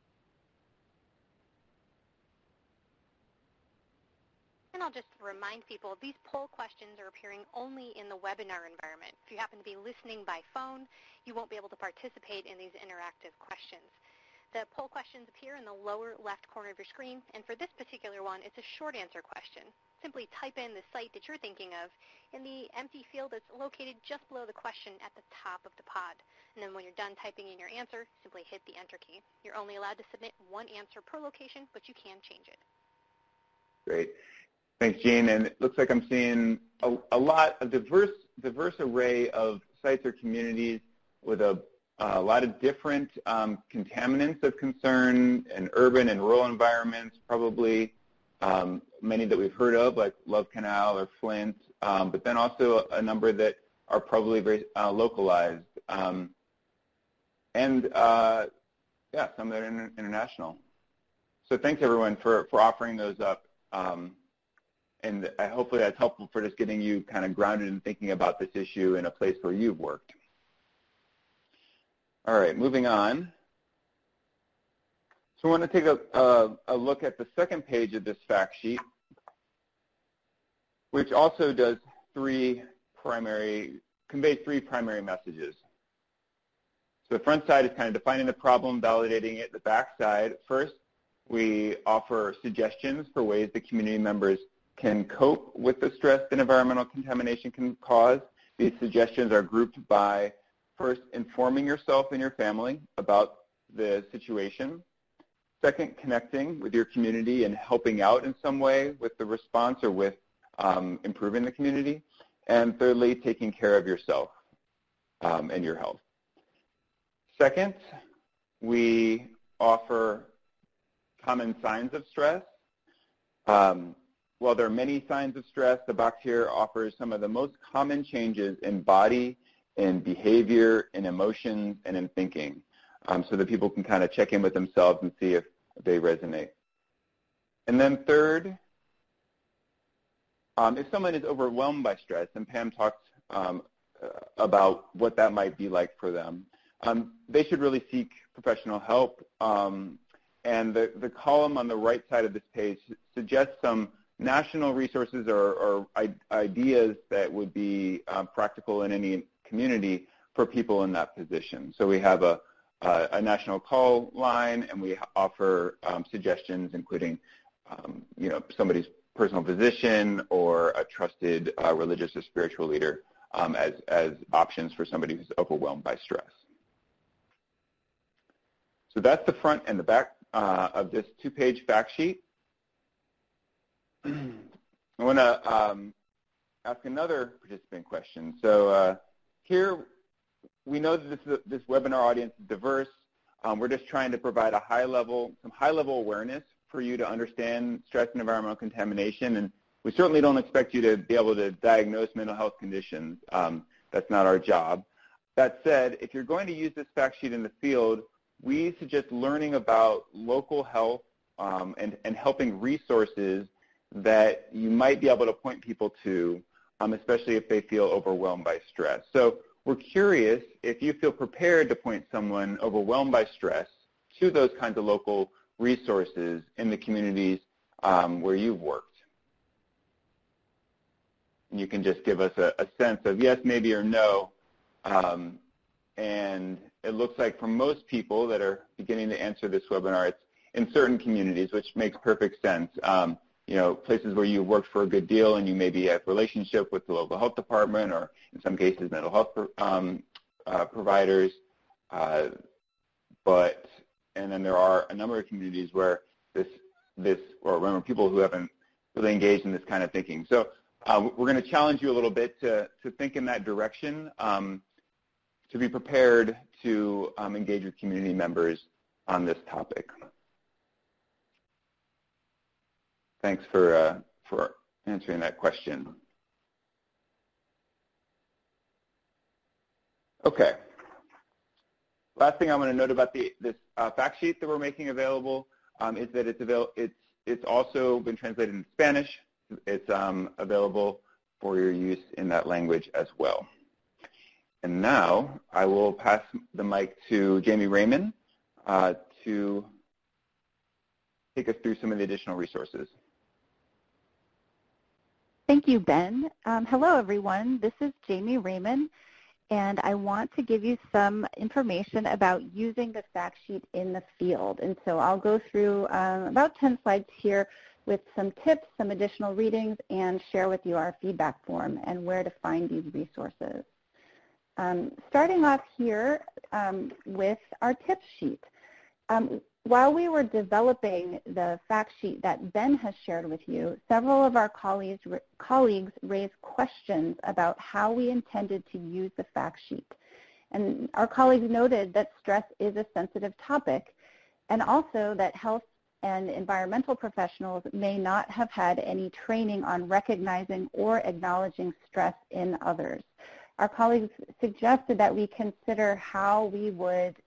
And I'll just remind people, these poll questions are appearing only in the webinar environment. If you happen to be listening by phone, you won't be able to participate in these interactive questions. The poll questions appear in the lower left corner of your screen, and for this particular one, it's a short answer question. Simply type in the site that you're thinking of in the empty field that's located just below the question at the top of the pod. And then when you're done typing in your answer, simply hit the enter key. You're only allowed to submit one answer per location, but you can change it. Great. Thanks, Jean. And it looks like I'm seeing a lot of diverse array of sites or communities with a lot of different contaminants of concern in urban and rural environments, probably many that we've heard of, like Love Canal or Flint, but then also a number that are probably very localized. And, yeah, some that are international. So thanks, everyone, for offering those up. And hopefully that's helpful for just getting you kind of grounded in thinking about this issue in a place where you've worked. All right, moving on. So I want to take a look at the second page of this fact sheet, which also does conveys three primary messages. So the front side is kind of defining the problem, validating it. The back side, first, we offer suggestions for ways that community members can cope with the stress that environmental contamination can cause. These suggestions are grouped by, first, informing yourself and your family about the situation. Second, connecting with your community and helping out in some way with the response or with improving the community. And thirdly, taking care of yourself and your health. Second, we offer common signs of stress. While there are many signs of stress, the box here offers some of the most common changes in body, in behavior, in emotions, and in thinking, so that people can kind of check in with themselves and see if they resonate. And then third, if someone is overwhelmed by stress, and Pam talked about what that might be like for them, they should really seek professional help. And the column on the right side of this page suggests some national resources or ideas that would be practical in any community for people in that position. So we have a national call line, and we offer suggestions, including somebody's personal physician or a trusted religious or spiritual leader as options for somebody who's overwhelmed by stress. So that's the front and the back of this two-page fact sheet. I want to ask another participant question. So here, we know that this webinar audience is diverse. We're just trying to provide some high-level awareness for you to understand stress and environmental contamination. And we certainly don't expect you to be able to diagnose mental health conditions. That's not our job. That said, if you're going to use this fact sheet in the field, we suggest learning about local health and helping resources that you might be able to point people to, especially if they feel overwhelmed by stress. So we're curious if you feel prepared to point someone overwhelmed by stress to those kinds of local resources in the communities where you've worked? And you can just give us a sense of yes, maybe, or no. And it looks like for most people that are beginning to answer this webinar, it's in certain communities, which makes perfect sense. Places where you've worked for a good deal and you maybe have a relationship with the local health department or in some cases mental health providers. And then there are a number of communities where or people who haven't really engaged in this kind of thinking. So we're going to challenge you a little bit to think in that direction, to be prepared to engage with community members on this topic. Thanks for answering that question. Okay. Last thing I want to note about this fact sheet that we're making available is that it's also been translated into Spanish. It's available for your use in that language as well. And now I will pass the mic to Jamie Raymond to take us through some of the additional resources. Thank you, Ben. Hello, everyone. This is Jamie Raymond, and I want to give you some information about using the fact sheet in the field. And so I'll go through about 10 slides here with some tips, some additional readings, and share with you our feedback form and where to find these resources. Starting off here with our tip sheet. While we were developing the fact sheet that Ben has shared with you, several of our colleagues raised questions about how we intended to use the fact sheet. And our colleagues noted that stress is a sensitive topic, and also that health and environmental professionals may not have had any training on recognizing or acknowledging stress in others. Our colleagues suggested that we consider how we would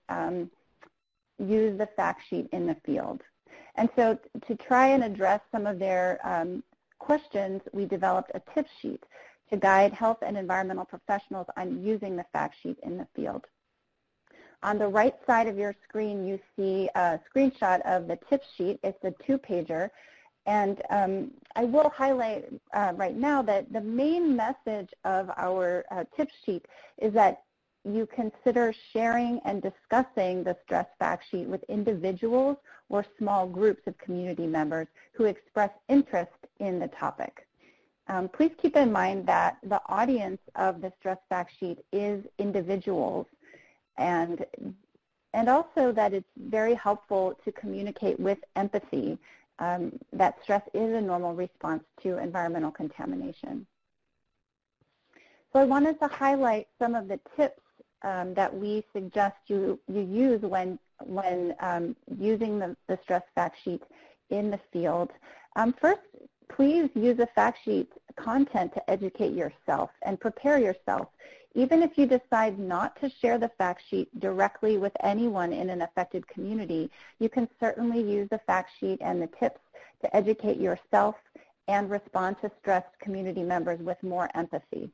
use the fact sheet in the field. And so to try and address some of their questions, we developed a tip sheet to guide health and environmental professionals on using the fact sheet in the field. On the right side of your screen, you see a screenshot of the tip sheet. It's a 2-pager. And I will highlight right now that the main message of our tip sheet is that you consider sharing and discussing the stress fact sheet with individuals or small groups of community members who express interest in the topic. Please keep in mind that the audience of the stress fact sheet is individuals, and also that it's very helpful to communicate with empathy that stress is a normal response to environmental contamination. So I wanted to highlight some of the tips that we suggest you use when using the stress fact sheet in the field. First, please use the fact sheet content to educate yourself and prepare yourself. Even if you decide not to share the fact sheet directly with anyone in an affected community, you can certainly use the fact sheet and the tips to educate yourself and respond to stressed community members with more empathy.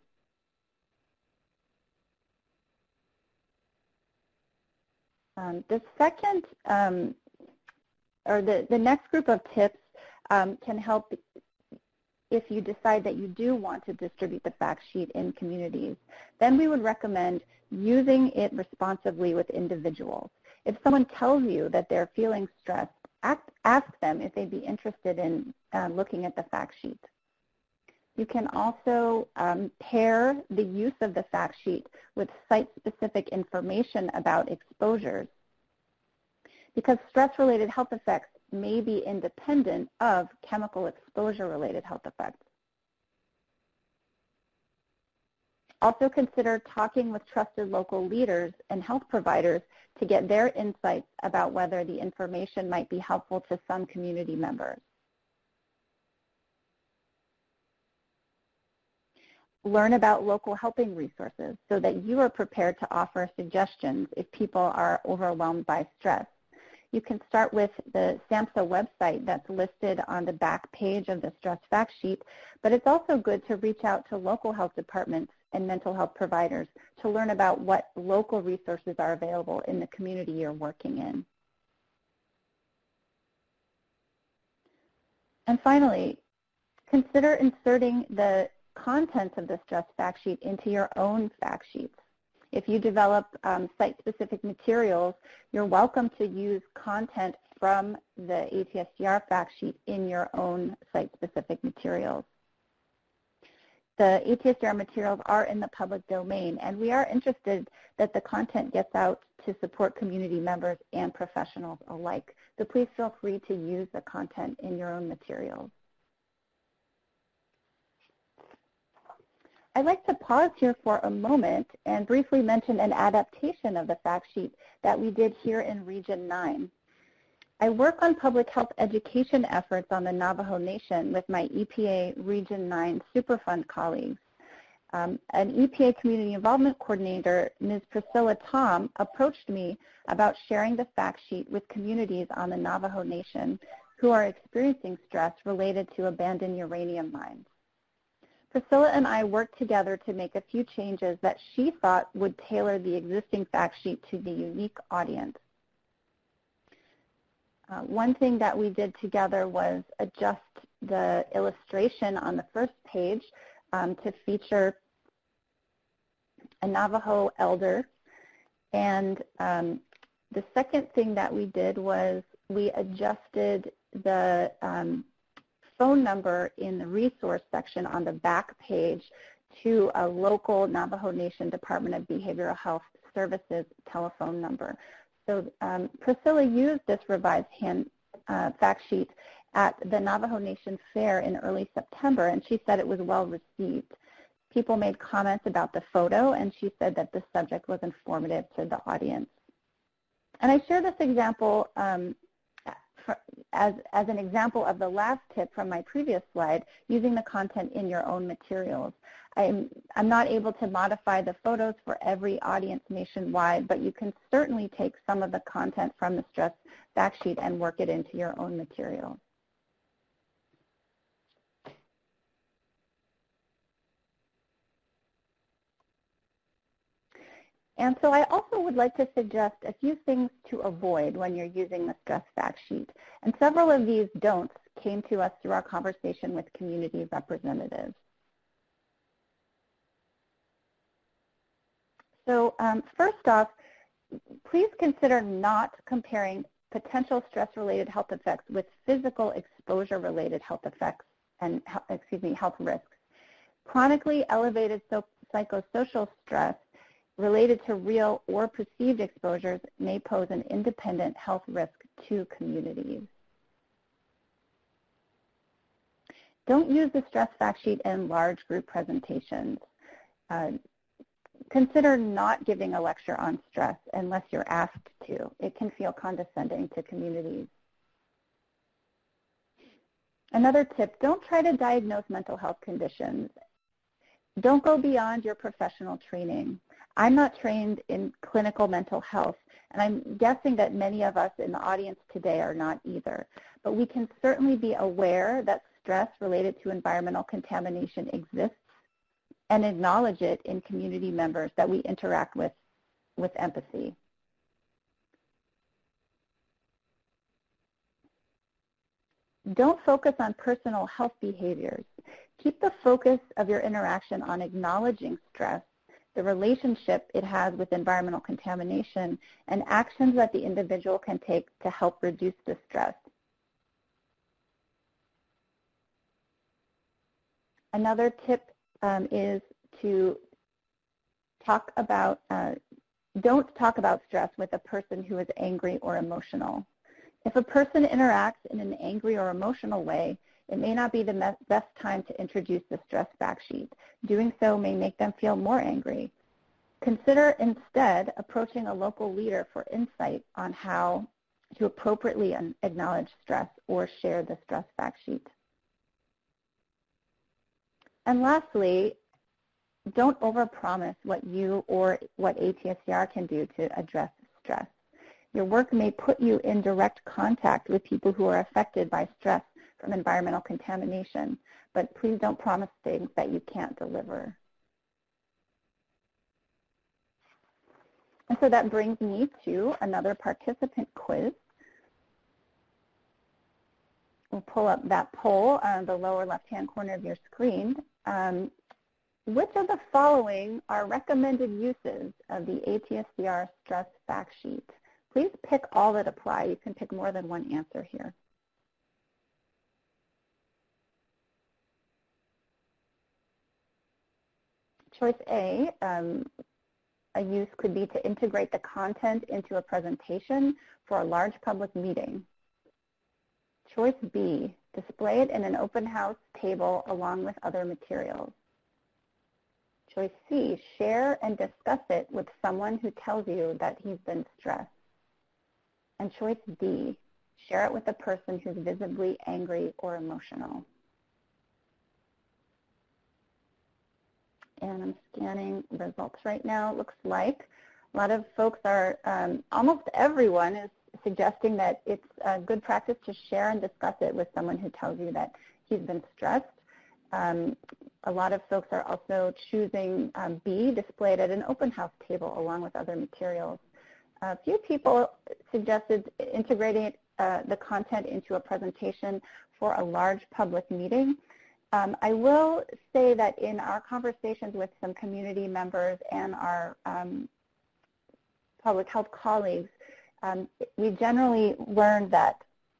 The second, or the next group of tips can help if you decide that you do want to distribute the fact sheet in communities. Then we would recommend using it responsively with individuals. If someone tells you that they're feeling stressed, ask them if they'd be interested in looking at the fact sheet. You can also pair the use of the fact sheet with site-specific information about exposures, because stress-related health effects may be independent of chemical exposure-related health effects. Also consider talking with trusted local leaders and health providers to get their insights about whether the information might be helpful to some community members. Learn about local helping resources so that you are prepared to offer suggestions if people are overwhelmed by stress. You can start with the SAMHSA website that's listed on the back page of the stress fact sheet, but it's also good to reach out to local health departments and mental health providers to learn about what local resources are available in the community you're working in. And finally, consider inserting the contents of the stress fact sheet into your own fact sheets. If you develop site-specific materials, you're welcome to use content from the ATSDR fact sheet in your own site-specific materials. The ATSDR materials are in the public domain, and we are interested that the content gets out to support community members and professionals alike. So please feel free to use the content in your own materials. I'd like to pause here for a moment and briefly mention an adaptation of the fact sheet that we did here in Region 9. I work on public health education efforts on the Navajo Nation with my EPA Region 9 Superfund colleagues. An EPA Community Involvement Coordinator, Ms. Priscilla Tom, approached me about sharing the fact sheet with communities on the Navajo Nation who are experiencing stress related to abandoned uranium mines. Priscilla and I worked together to make a few changes that she thought would tailor the existing fact sheet to the unique audience. One thing that we did together was adjust the illustration on the first page to feature a Navajo elder. And the second thing that we did was we adjusted the phone number in the resource section on the back page to a local Navajo Nation Department of Behavioral Health Services telephone number. So Priscilla used this revised fact sheet at the Navajo Nation Fair in early September, and she said it was well received. People made comments about the photo, and she said that the subject was informative to the audience. And I share this example as an example of the last tip from my previous slide, using the content in your own materials. I'm not able to modify the photos for every audience nationwide, but you can certainly take some of the content from the stress fact sheet and work it into your own material. And so I also would like to suggest a few things to avoid when you're using the stress fact sheet. And several of these don'ts came to us through our conversation with community representatives. So first off, please consider not comparing potential stress-related health effects with physical exposure-related health effects and health risks. Chronically elevated psychosocial stress related to real or perceived exposures may pose an independent health risk to communities. Don't use the stress fact sheet in large group presentations. Consider not giving a lecture on stress unless you're asked to. It can feel condescending to communities. Another tip, don't try to diagnose mental health conditions. Don't go beyond your professional training. I'm not trained in clinical mental health, and I'm guessing that many of us in the audience today are not either. But we can certainly be aware that stress related to environmental contamination exists and acknowledge it in community members that we interact with empathy. Don't focus on personal health behaviors. Keep the focus of your interaction on acknowledging stress, the relationship it has with environmental contamination, and actions that the individual can take to help reduce the stress. Another tip is to talk about, don't talk about stress with a person who is angry or emotional. If a person interacts in an angry or emotional way, it may not be the best time to introduce the stress fact sheet. Doing so may make them feel more angry. Consider instead approaching a local leader for insight on how to appropriately acknowledge stress or share the stress fact sheet. And lastly, don't overpromise what you or what ATSDR can do to address stress. Your work may put you in direct contact with people who are affected by stress from environmental contamination, but please don't promise things that you can't deliver. And so that brings me to another participant quiz. we'll pull up that poll on the lower left-hand corner of your screen. Which of the following are recommended uses of the ATSDR stress fact sheet? Please pick all that apply. You can pick more than one answer here. Choice A, a use could be to integrate the content into a presentation for a large public meeting. Choice B, display it in an open house table along with other materials. Choice C, share and discuss it with someone who tells you that he's been stressed. And choice D, share it with a person who's visibly angry or emotional. And I'm scanning results right now. It looks like a lot of folks are, almost everyone is suggesting that it's a good practice to share and discuss it with someone who tells you that he's been stressed. A lot of folks are also choosing B, displayed at an open house table along with other materials. A few people suggested integrating the content into a presentation for a large public meeting. I will say that in our conversations with some community members and our public health colleagues, we generally learned that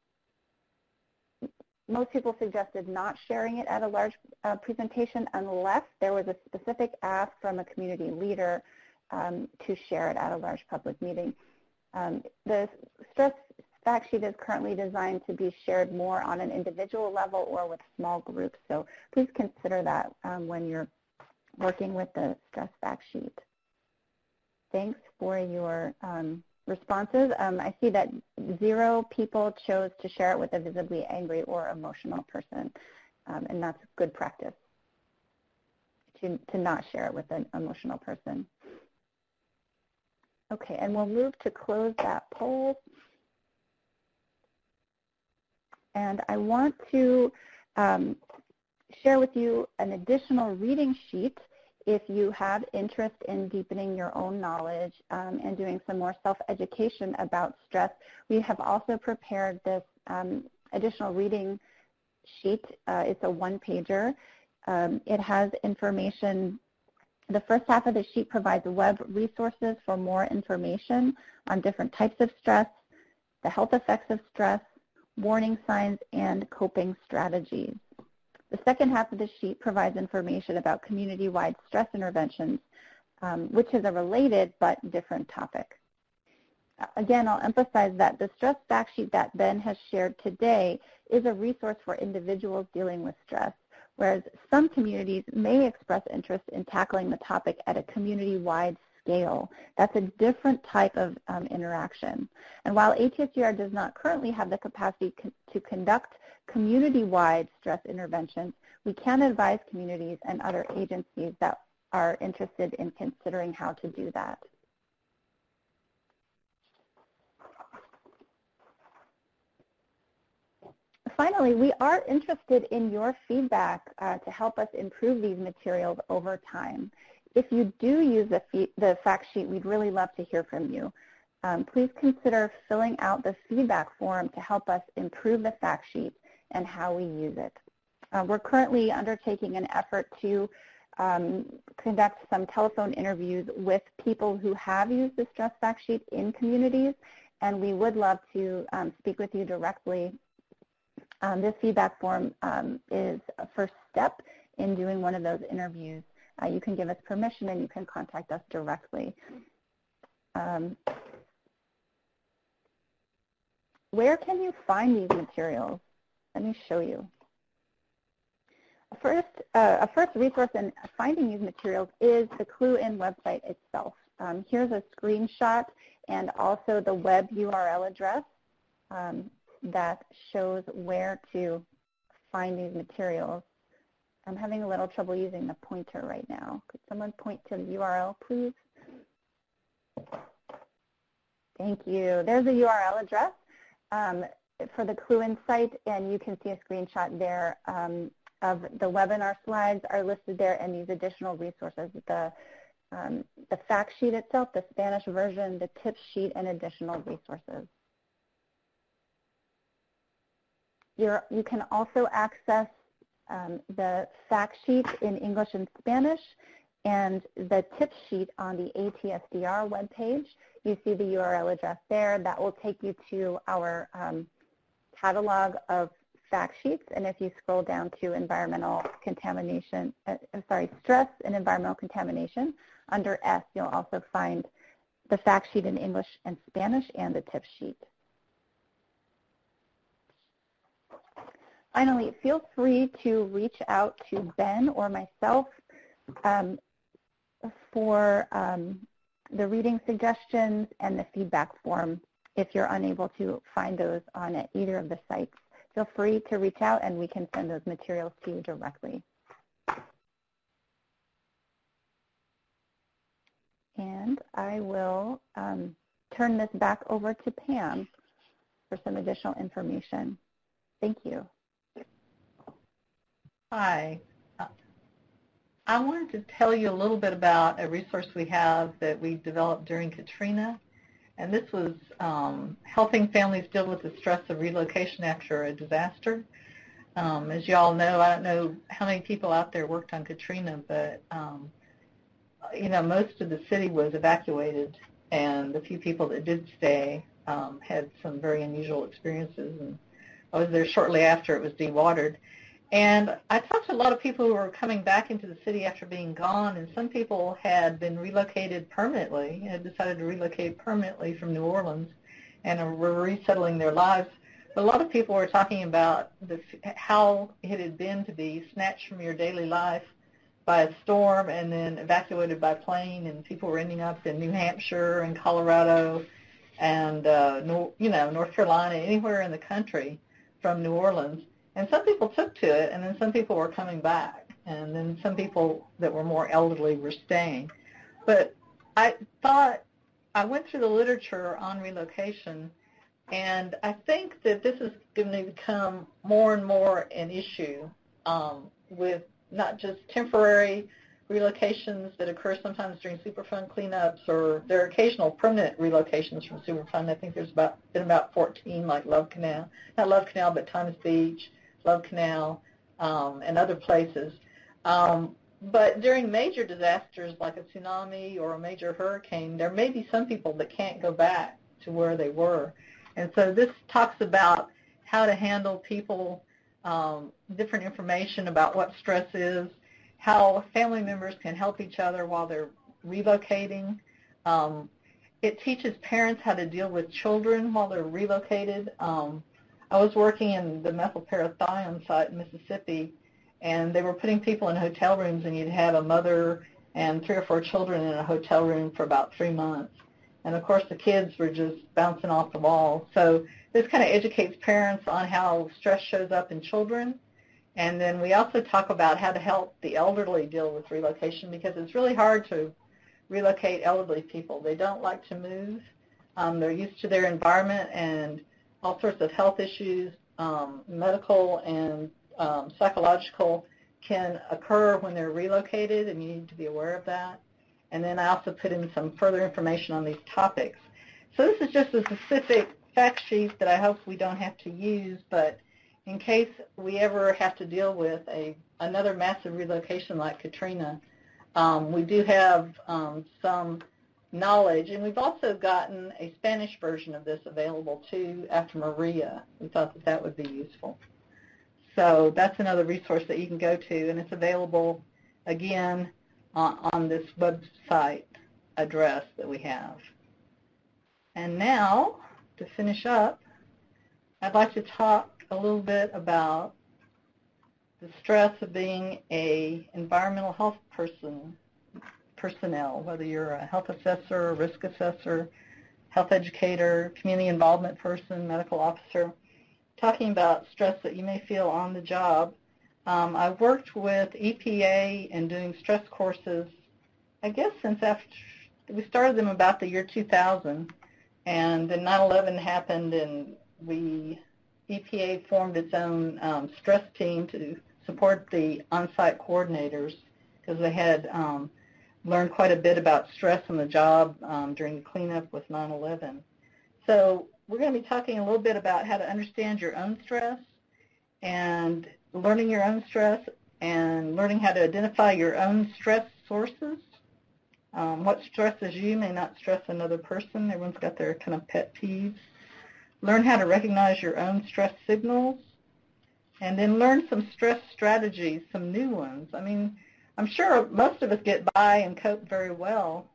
most people suggested not sharing it at a large presentation unless there was a specific ask from a community leader to share it at a large public meeting. The stress fact sheet is currently designed to be shared more on an individual level or with small groups, so please consider that when you're working with the stress fact sheet. Thanks for your responses. I see that 0 people chose to share it with a visibly angry or emotional person, and that's good practice to not share it with an emotional person. Okay, and we'll move to close that poll. And I want to share with you an additional reading sheet if you have interest in deepening your own knowledge and doing some more self-education about stress. We have also prepared this additional reading sheet. It's a one-pager. It has information. The first half of the sheet provides web resources for more information on different types of stress, the health effects of stress, warning signs, and coping strategies. The second half of the sheet provides information about community-wide stress interventions, which is a related but different topic. Again, I'll emphasize that the stress fact sheet that Ben has shared today is a resource for individuals dealing with stress, whereas some communities may express interest in tackling the topic at a community-wide scale. That's a different type of interaction. And while ATSDR does not currently have the capacity to conduct community-wide stress interventions, we can advise communities and other agencies that are interested in considering how to do that. Finally, we are interested in your feedback to help us improve these materials over time. If you do use the fact sheet, we'd really love to hear from you. Please consider filling out the feedback form to help us improve the fact sheet and how we use it. We're currently undertaking an effort to conduct some telephone interviews with people who have used the stress fact sheet in communities, and we would love to speak with you directly. This feedback form is a first step in doing one of those interviews. You can give us permission and you can contact us directly. Where can you find these materials? Let me show you. A first resource in finding these materials is the Clue-In website itself. Here's a screenshot and also the web URL address that shows where to find these materials. I'm having a little trouble using the pointer right now. Could someone point to the URL, please? Thank you. There's a URL address for the Clue-In site, and you can see a screenshot there of the webinar slides are listed there, and these additional resources, the fact sheet itself, the Spanish version, the tip sheet, and additional resources. You can also access the fact sheet in English and Spanish and the tip sheet on the ATSDR webpage. You see the URL address there. That will take you to our catalog of fact sheets. And if you scroll down to environmental contamination, stress and environmental contamination, under S, you'll also find the fact sheet in English and Spanish and the tip sheet. Finally, feel free to reach out to Ben or myself for the reading suggestions and the feedback form if you're unable to find those on either of the sites. Feel free to reach out and we can send those materials to you directly. And I will turn this back over to Pam for some additional information. Thank you. Hi. I wanted to tell you a little bit about a resource we have that we developed during Katrina. And this was helping families deal with the stress of relocation after a disaster. As you all know, I don't know how many people out there worked on Katrina, but you know, most of the city was evacuated, and the few people that did stay had some very unusual experiences. And I was there shortly after it was dewatered. And I talked to a lot of people who were coming back into the city after being gone, and some people had been relocated permanently, had decided to relocate permanently from New Orleans and were resettling their lives. But a lot of people were talking about how it had been to be snatched from your daily life by a storm and then evacuated by plane, and people were ending up in New Hampshire and Colorado and North Carolina, anywhere in the country from New Orleans. And some people took to it, and then some people were coming back, and then some people that were more elderly were staying. But I went through the literature on relocation, and I think that this is going to become more and more an issue with not just temporary relocations that occur sometimes during Superfund cleanups, or there are occasional permanent relocations from Superfund. I think there's been about 14, like Love Canal, not Love Canal, but Times Beach, Love Canal, and other places. But during major disasters like a tsunami or a major hurricane, there may be some people that can't go back to where they were. And so this talks about how to handle people, different information about what stress is, how family members can help each other while they're relocating. It teaches parents how to deal with children while they're relocated. I was working in the methylparathione site in Mississippi, and they were putting people in hotel rooms, and you'd have a mother and 3 or 4 children in a hotel room for about 3 months. And, of course, the kids were just bouncing off the wall. So this kind of educates parents on how stress shows up in children. And then we also talk about how to help the elderly deal with relocation, because it's really hard to relocate elderly people. They don't like to move. They're used to their environment, and all sorts of health issues, medical and psychological, can occur when they're relocated, and you need to be aware of that. And then I also put in some further information on these topics. So this is just a specific fact sheet that I hope we don't have to use, but in case we ever have to deal with another massive relocation like Katrina, we do have some knowledge, and we've also gotten a Spanish version of this available too after Maria. We thought that that would be useful. So that's another resource that you can go to, and it's available again on this website address that we have. And now, to finish up, I'd like to talk a little bit about the stress of being an environmental health personnel, whether you're a health assessor, a risk assessor, health educator, community involvement person, medical officer, talking about stress that you may feel on the job. I've worked with EPA and doing stress courses, I guess, since after we started them about the year 2000, and then 9/11 happened, and EPA formed its own stress team to support the on-site coordinators, because they had learned quite a bit about stress on the job during the cleanup with 9/11. So we're going to be talking a little bit about how to understand your own stress and learning your own stress and learning how to identify your own stress sources. What stresses you may not stress another person. Everyone's got their kind of pet peeves. Learn how to recognize your own stress signals, and then learn some stress strategies, some new ones. I mean, I'm sure most of us get by and cope very well.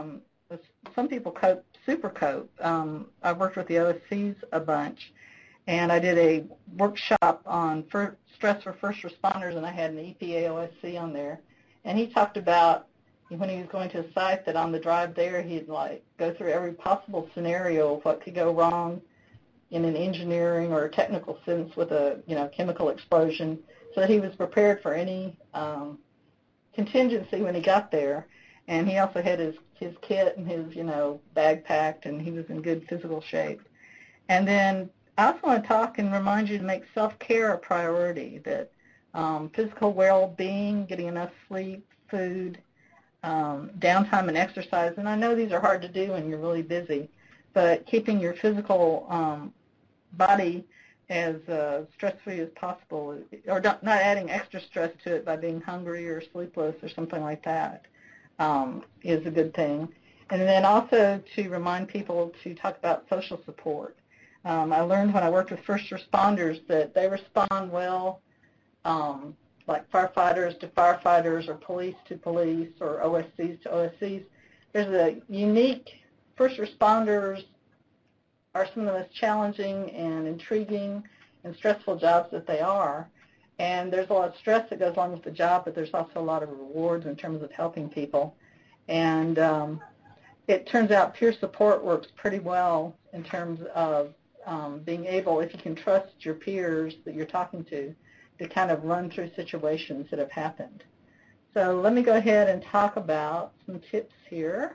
Some people super cope. I've worked with the OSCs a bunch, and I did a workshop on stress for first responders, and I had an EPA OSC on there. And he talked about when he was going to a site that on the drive there, he'd like go through every possible scenario of what could go wrong in an engineering or technical sense with a chemical explosion, so that he was prepared for any contingency when he got there. And he also had his kit and his bag packed, and he was in good physical shape. And then I also want to talk and remind you to make self-care a priority, that physical well-being, getting enough sleep, food, downtime and exercise. And I know these are hard to do when you're really busy, but keeping your physical body as stress-free as possible, or not adding extra stress to it by being hungry or sleepless or something like that, is a good thing. And then also to remind people to talk about social support. I learned when I worked with first responders that they respond well, like firefighters to firefighters or police to police or OSCs to OSCs. There's a unique, first responders are some of the most challenging and intriguing and stressful jobs that they are. And there's a lot of stress that goes along with the job, but there's also a lot of rewards in terms of helping people. And it turns out peer support works pretty well in terms of being able, if you can trust your peers that you're talking to kind of run through situations that have happened. So let me go ahead and talk about some tips here.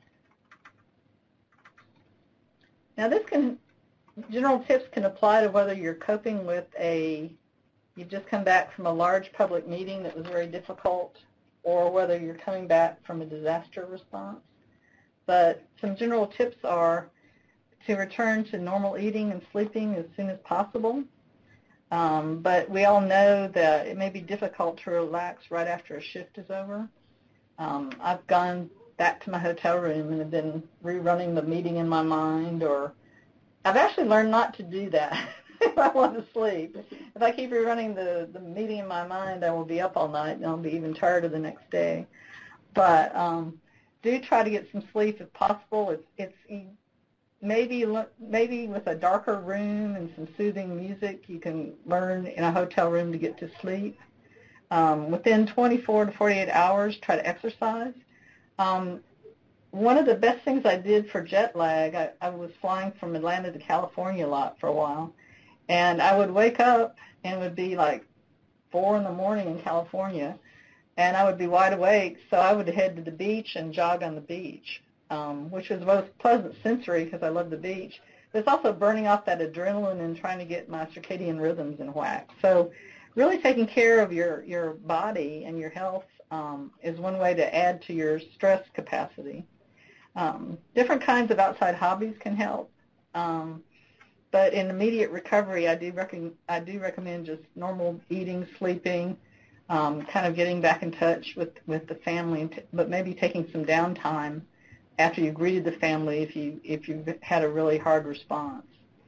Now general tips can apply to whether you're coping with you've just come back from a large public meeting that was very difficult, or whether you're coming back from a disaster response. But some general tips are to return to normal eating and sleeping as soon as possible. But we all know that it may be difficult to relax right after a shift is over. I've gone back to my hotel room and have been rerunning the meeting in my mind, or I've actually learned not to do that if I want to sleep. If I keep rerunning the meeting in my mind, I will be up all night and I'll be even tired of the next day. But do try to get some sleep if possible. It's maybe with a darker room and some soothing music, you can learn in a hotel room to get to sleep. Within 24 to 48 hours, try to exercise. One of the best things I did for jet lag, I was flying from Atlanta to California a lot for a while, and I would wake up and it would be like 4 in the morning in California, and I would be wide awake, so I would head to the beach and jog on the beach, which was most pleasant sensory because I love the beach. But it's also burning off that adrenaline and trying to get my circadian rhythms in whack. So really taking care of your body and your health is one way to add to your stress capacity. Different kinds of outside hobbies can help, but in immediate recovery, I do recommend just normal eating, sleeping, kind of getting back in touch with the family, but maybe taking some downtime after you've greeted the family if you've had a really hard response.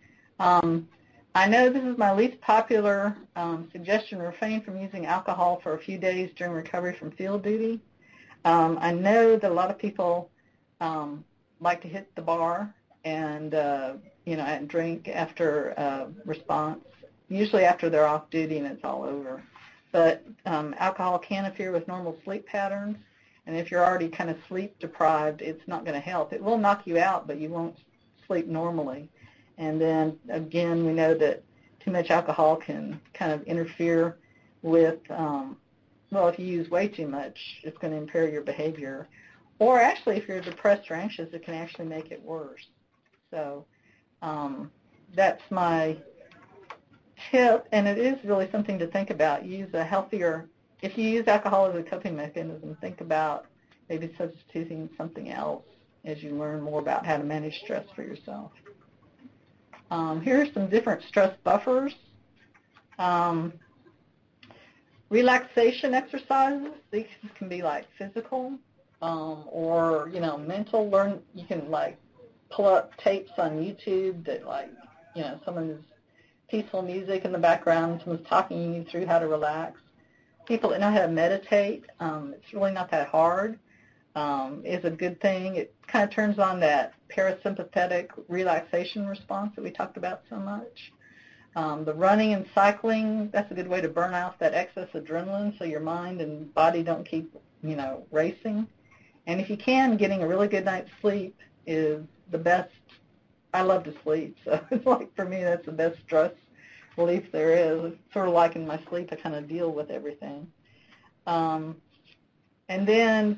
I know this is my least popular suggestion: refrain from using alcohol for a few days during recovery from field duty. I know that a lot of people like to hit the bar and and drink after response, usually after they're off duty and it's all over. But alcohol can interfere with normal sleep patterns, and if you're already kind of sleep deprived, it's not going to help. It will knock you out, but you won't sleep normally. And then again, we know that too much alcohol can kind of interfere with, if you use way too much, it's going to impair your behavior. Or actually, if you're depressed or anxious, it can actually make it worse. So that's my tip, and it is really something to think about. If you use alcohol as a coping mechanism, think about maybe substituting something else as you learn more about how to manage stress for yourself. Here are some different stress buffers. Relaxation exercises, these can be like physical or, mental. You can like pull up tapes on YouTube that someone's peaceful music in the background, someone's talking you through how to relax. People that know how to meditate, it's really not that hard. Is a good thing. It kind of turns on that parasympathetic relaxation response that we talked about so much. The running and cycling, that's a good way to burn off that excess adrenaline so your mind and body don't keep, racing. And if you can, getting a really good night's sleep is the best. I love to sleep, so it's like for me that's the best stress relief there is. It's sort of like in my sleep I kind of deal with everything. And then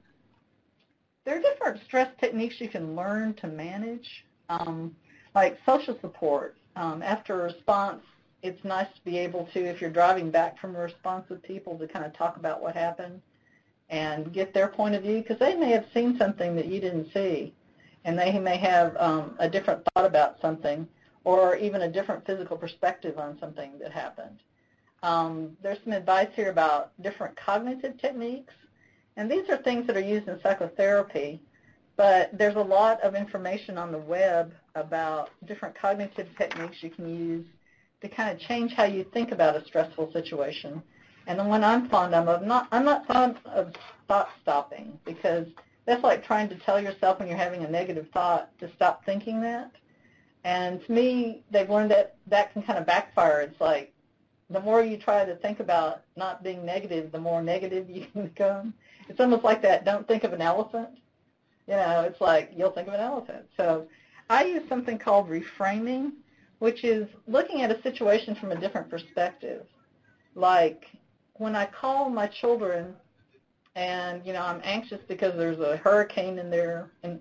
there are different stress techniques you can learn to manage, like social support. After a response, it's nice to be able to, if you're driving back from a response with people, to kind of talk about what happened and get their point of view, because they may have seen something that you didn't see, and they may have a different thought about something or even a different physical perspective on something that happened. There's some advice here about different cognitive techniques, and these are things that are used in psychotherapy, but there's a lot of information on the web about different cognitive techniques you can use to kind of change how you think about a stressful situation. And the one I'm fond of, I'm not fond of thought stopping, because that's like trying to tell yourself when you're having a negative thought to stop thinking that. And to me, they've learned that can kind of backfire. It's like the more you try to think about not being negative, the more negative you can become. It's almost like that, don't think of an elephant. It's like you'll think of an elephant. So I use something called reframing, which is looking at a situation from a different perspective. Like when I call my children and, I'm anxious because there's a hurricane in there, and,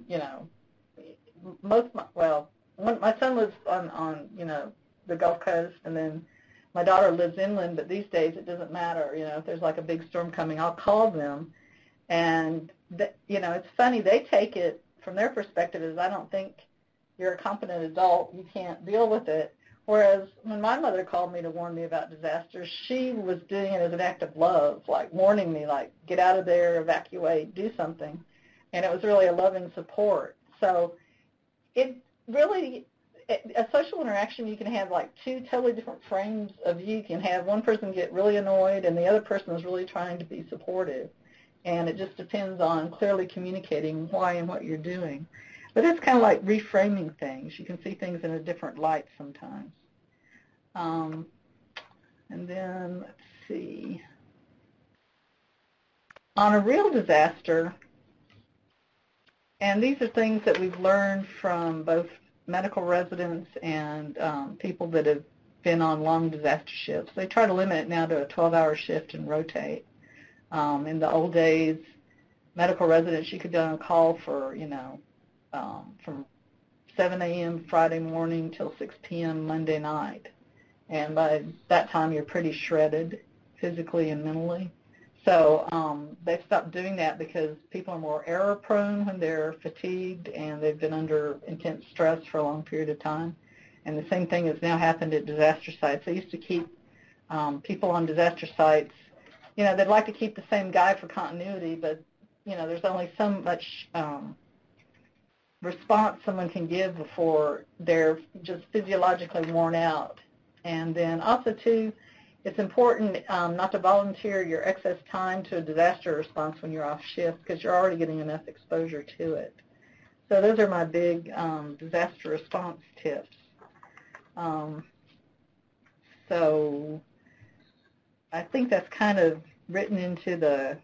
my son lives on the Gulf Coast, and then my daughter lives inland, but these days it doesn't matter. If there's like a big storm coming, I'll call them. And, it's funny, they take it from their perspective as, I don't think you're a competent adult, you can't deal with it. Whereas when my mother called me to warn me about disasters, she was doing it as an act of love, like warning me, like, get out of there, evacuate, do something. And it was really a loving support. So it really, a social interaction, you can have like two totally different frames of view. You can have one person get really annoyed and the other person is really trying to be supportive. And it just depends on clearly communicating why and what you're doing. But it's kind of like reframing things. You can see things in a different light sometimes. And then, let's see. On a real disaster, and these are things that we've learned from both medical residents and people that have been on long disaster shifts. They try to limit it now to a 12-hour shift and rotate. In the old days, medical residents, you could go on a call for, from 7 a.m. Friday morning till 6 p.m. Monday night. And by that time, you're pretty shredded physically and mentally. So they stopped doing that because people are more error-prone when they're fatigued and they've been under intense stress for a long period of time. And the same thing has now happened at disaster sites. They used to keep people on disaster sites, they'd like to keep the same guy for continuity, but, there's only so much response someone can give before they're just physiologically worn out. And then also, too, it's important not to volunteer your excess time to a disaster response when you're off shift, because you're already getting enough exposure to it. So those are my big disaster response tips. So I think that's kind of written into the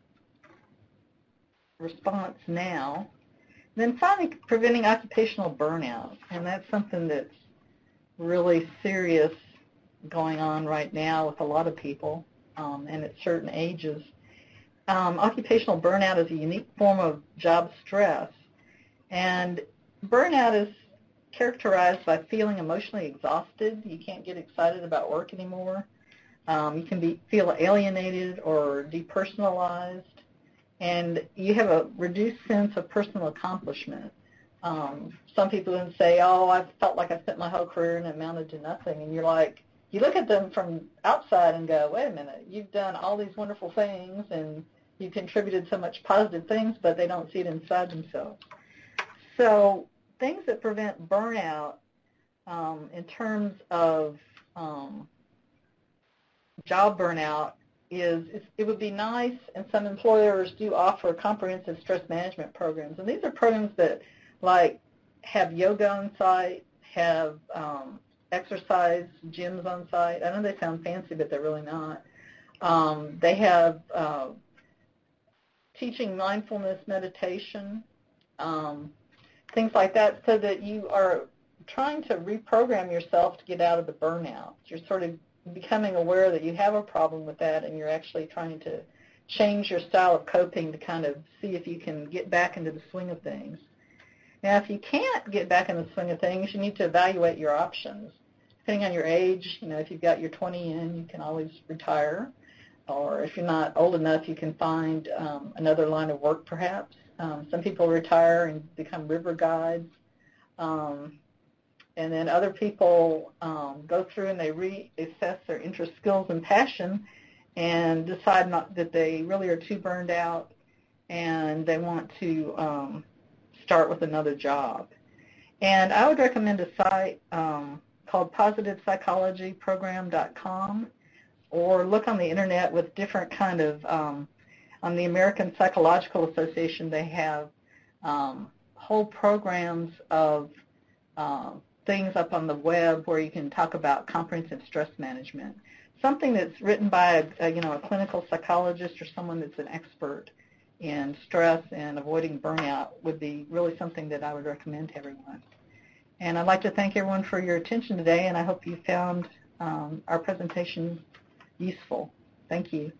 response now. And then finally, preventing occupational burnout, and that's something that's really serious going on right now with a lot of people and at certain ages. Occupational burnout is a unique form of job stress, and burnout is characterized by feeling emotionally exhausted. You can't get excited about work anymore. You can feel alienated or depersonalized, and you have a reduced sense of personal accomplishment. Some people then say, oh, I felt like I spent my whole career and it amounted to nothing. And you're like, you look at them from outside and go, wait a minute, you've done all these wonderful things and you contributed so much positive things, but they don't see it inside themselves. So things that prevent burnout in terms of job burnout is it would be nice, and some employers do offer comprehensive stress management programs. And these are programs that like have yoga on site, have exercise gyms on site. I know they sound fancy, but they're really not. They have teaching mindfulness meditation, things like that, so that you are trying to reprogram yourself to get out of the burnout. You're sort of becoming aware that you have a problem with that, and you're actually trying to change your style of coping to kind of see if you can get back into the swing of things. Now, if you can't get back in the swing of things, you need to evaluate your options. Depending on your age, if you've got your 20 in, you can always retire. Or if you're not old enough, you can find another line of work, perhaps. Some people retire and become river guides. And then other people go through and they reassess their interest, skills, and passion and decide that they really are too burned out and they want to start with another job. And I would recommend a site called PositivePsychologyProgram.com, or look on the internet with different kind of, on the American Psychological Association, they have whole programs of things up on the web where you can talk about comprehensive stress management. Something that's written by a clinical psychologist or someone that's an expert in stress and avoiding burnout would be really something that I would recommend to everyone. And I'd like to thank everyone for your attention today, and I hope you found our presentation useful. Thank you.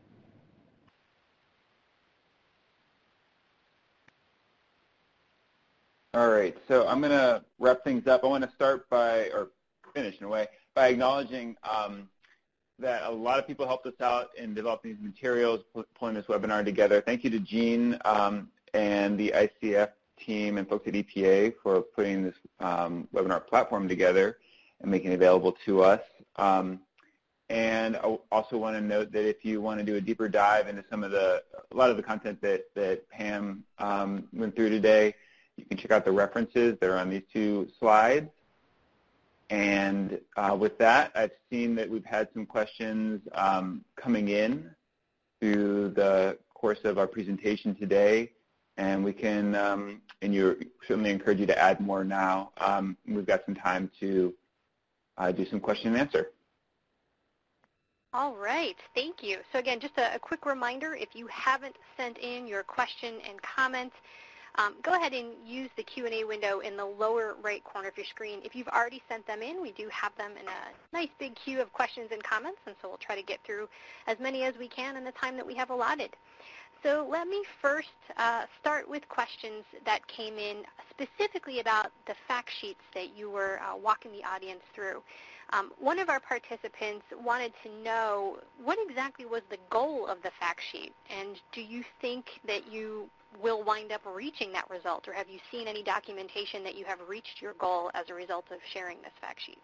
All right, so I'm going to wrap things up. I want to start by, or finish in a way, by acknowledging that a lot of people helped us out in developing these materials, pulling this webinar together. Thank you to Jean and the ICF team and folks at EPA for putting this webinar platform together and making it available to us. And I also want to note that if you want to do a deeper dive into a lot of the content that Pam went through today, you can check out the references that are on these two slides. And with that, I've seen that we've had some questions coming in through the course of our presentation today. And we can, and you're certainly encourage you to add more now. We've got some time to do some question and answer. All right, thank you. So again, just a quick reminder, if you haven't sent in your question and comments, go ahead and use the Q&A window in the lower right corner of your screen. If you've already sent them in, we do have them in a nice big queue of questions and comments, and so we'll try to get through as many as we can in the time that we have allotted. So let me first start with questions that came in specifically about the fact sheets that you were walking the audience through. One of our participants wanted to know what exactly was the goal of the fact sheet, and do you think that you will wind up reaching that result, or have you seen any documentation that you have reached your goal as a result of sharing this fact sheet?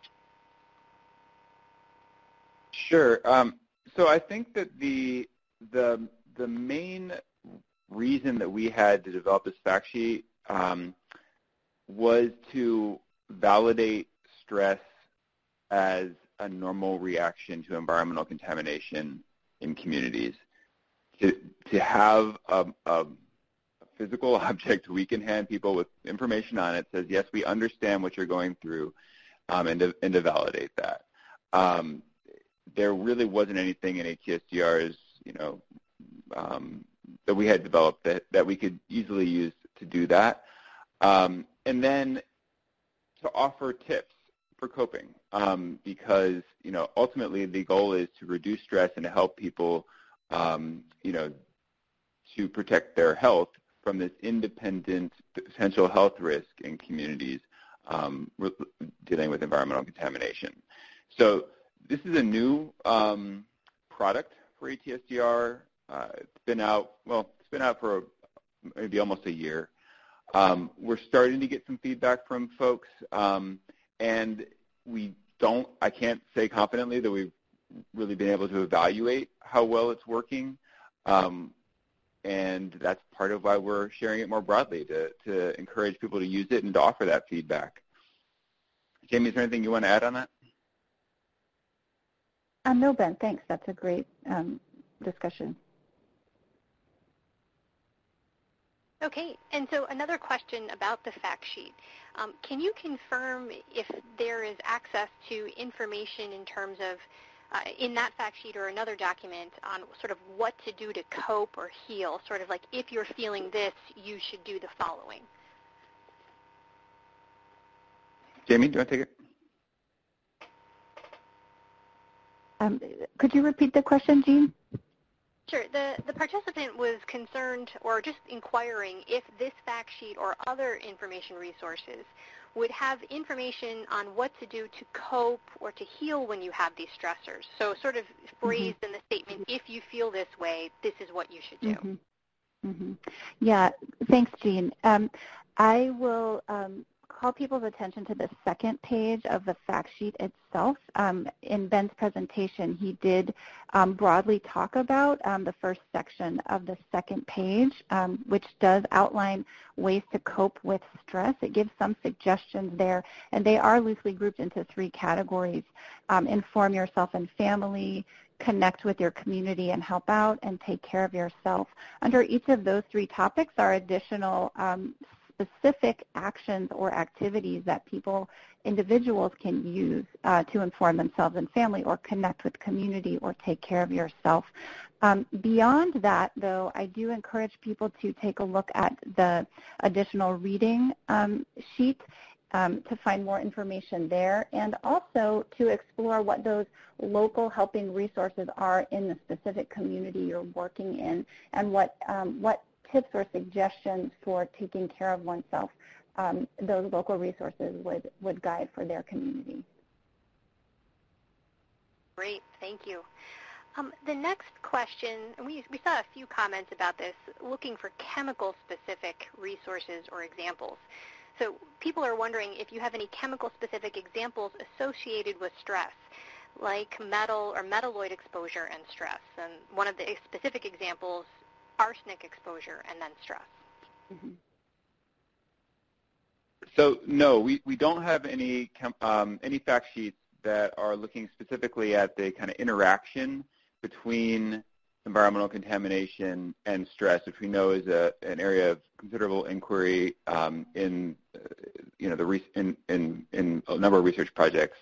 Sure. So I think that the main reason that we had to develop this fact sheet was to validate stress as a normal reaction to environmental contamination in communities. To have a physical object we can hand people with information on it says, yes, we understand what you're going through, and to validate that. There really wasn't anything in ATSDR's, that we had developed that we could easily use to do that. And then to offer tips for coping, because, ultimately the goal is to reduce stress and to help people, to protect their health from this independent potential health risk in communities dealing with environmental contamination. So this is a new product for ATSDR. It's been out for maybe almost a year. We're starting to get some feedback from folks, and we I can't say confidently that we've really been able to evaluate how well it's working. And that's part of why we're sharing it more broadly, to encourage people to use it and to offer that feedback. Jamie, is there anything you want to add on that? No, Ben, thanks. That's a great discussion. Okay, and so another question about the fact sheet. Can you confirm if there is access to information in terms of, in that fact sheet or another document, on sort of what to do to cope or heal, sort of like if you're feeling this, you should do the following? Jamie, do you want to take it? Could you repeat the question, Jean? Sure. The participant was concerned or just inquiring if this fact sheet or other information resources would have information on what to do to cope or to heal when you have these stressors. So sort of phrased in the statement, if you feel this way, this is what you should do. Yeah, thanks, Jean. I will call people's attention to the second page of the fact sheet itself. In Ben's presentation, he did broadly talk about the first section of the second page, which does outline ways to cope with stress. It gives some suggestions there, and they are loosely grouped into 3 categories: inform yourself and family, connect with your community and help out, and take care of yourself. Under each of those 3 topics are additional specific actions or activities that individuals can use to inform themselves and family, or connect with community, or take care of yourself. Beyond that, though, I do encourage people to take a look at the additional reading sheet to find more information there, and also to explore what those local helping resources are in the specific community you're working in, and what tips or suggestions for taking care of oneself those local resources would guide for their community. Great, thank you. The next question, and we saw a few comments about this, looking for chemical-specific resources or examples. So people are wondering if you have any chemical-specific examples associated with stress, like metal or metalloid exposure and stress. And one of the specific examples, arsenic exposure and then stress. So no, we don't have any fact sheets that are looking specifically at the kind of interaction between environmental contamination and stress, which we know is an area of considerable inquiry in a number of research projects.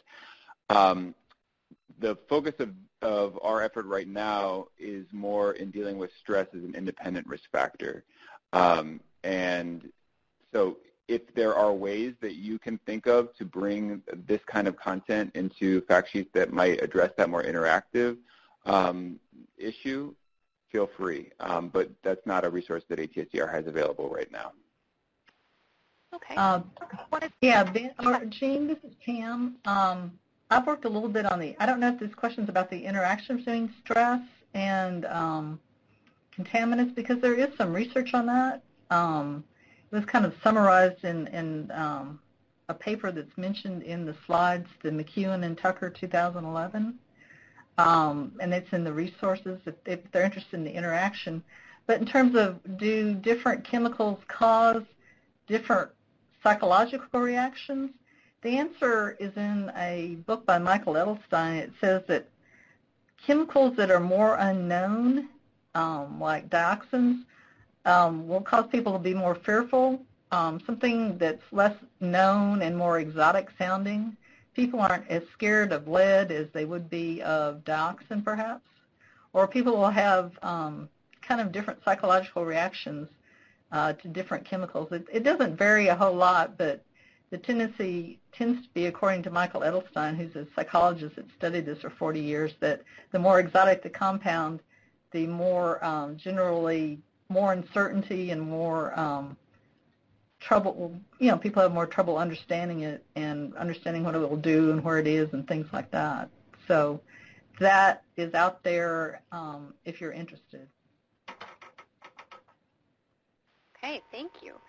The focus of our effort right now is more in dealing with stress as an independent risk factor. And so if there are ways that you can think of to bring this kind of content into fact sheets that might address that more interactive issue, feel free. But that's not a resource that ATSDR has available right now. Okay. Yeah, Jean, this is Pam. I've worked a little bit on I don't know if this question's about the interaction between stress and contaminants, because there is some research on that. It was kind of summarized in a paper that's mentioned in the slides, the McEwen and Tucker 2011. And it's in the resources if they're interested in the interaction. But in terms of, do different chemicals cause different psychological reactions, the answer is in a book by Michael Edelstein. It says that chemicals that are more unknown, like dioxins, will cause people to be more fearful. Something that's less known and more exotic sounding, people aren't as scared of lead as they would be of dioxin, perhaps. Or people will have kind of different psychological reactions to different chemicals. It doesn't vary a whole lot, but the tendency tends to be, according to Michael Edelstein, who's a psychologist that studied this for 40 years, that the more exotic the compound, the more generally more uncertainty and more trouble, people have more trouble understanding it and understanding what it will do and where it is and things like that. So that is out there if you're interested. Okay, thank you.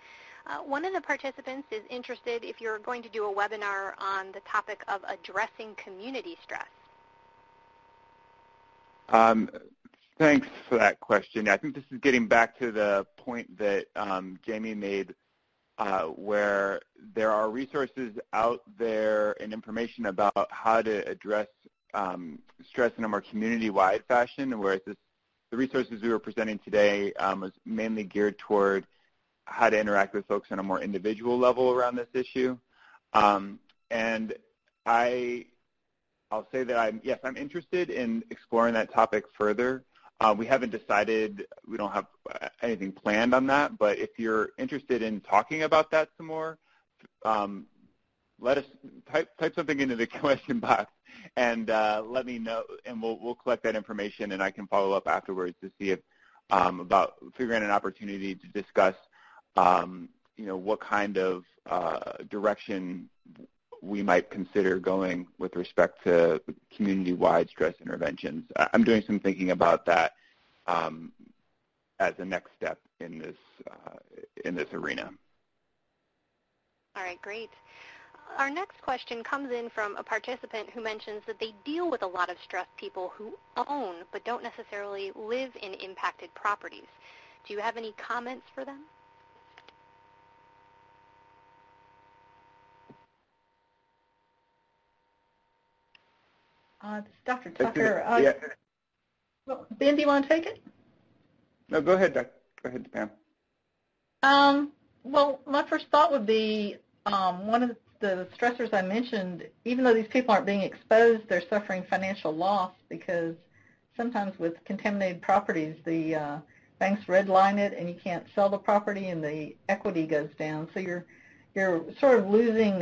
One of the participants is interested if you're going to do a webinar on the topic of addressing community stress. Thanks for that question. I think this is getting back to the point that Jamie made, where there are resources out there and information about how to address stress in a more community-wide fashion, whereas the resources we were presenting today was mainly geared toward how to interact with folks on a more individual level around this issue. And I'll say that I'm interested in exploring that topic further. We haven't decided, we don't have anything planned on that, but if you're interested in talking about that some more, let us type something into the question box and let me know, and we'll collect that information, and I can follow up afterwards to see if about figuring an opportunity to discuss what kind of direction we might consider going with respect to community-wide stress interventions. I'm doing some thinking about that as a next step in this arena. All right, great. Our next question comes in from a participant who mentions that they deal with a lot of stressed people who own but don't necessarily live in impacted properties. Do you have any comments for them? This is Dr. Tucker. Yeah. Ben, do you want to take it? No, go ahead, Pam. Well, my first thought would be one of the stressors I mentioned, even though these people aren't being exposed, they're suffering financial loss because sometimes with contaminated properties, the banks redline it and you can't sell the property and the equity goes down. So you're sort of losing,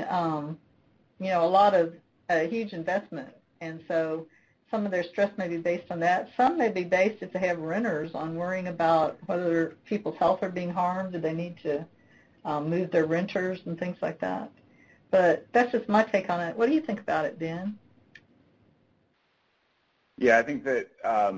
a huge investment. And so some of their stress may be based on that. Some may be based, if they have renters, on worrying about whether people's health are being harmed. Do they need to move their renters and things like that? But that's just my take on it. What do you think about it, Ben? Yeah, I think that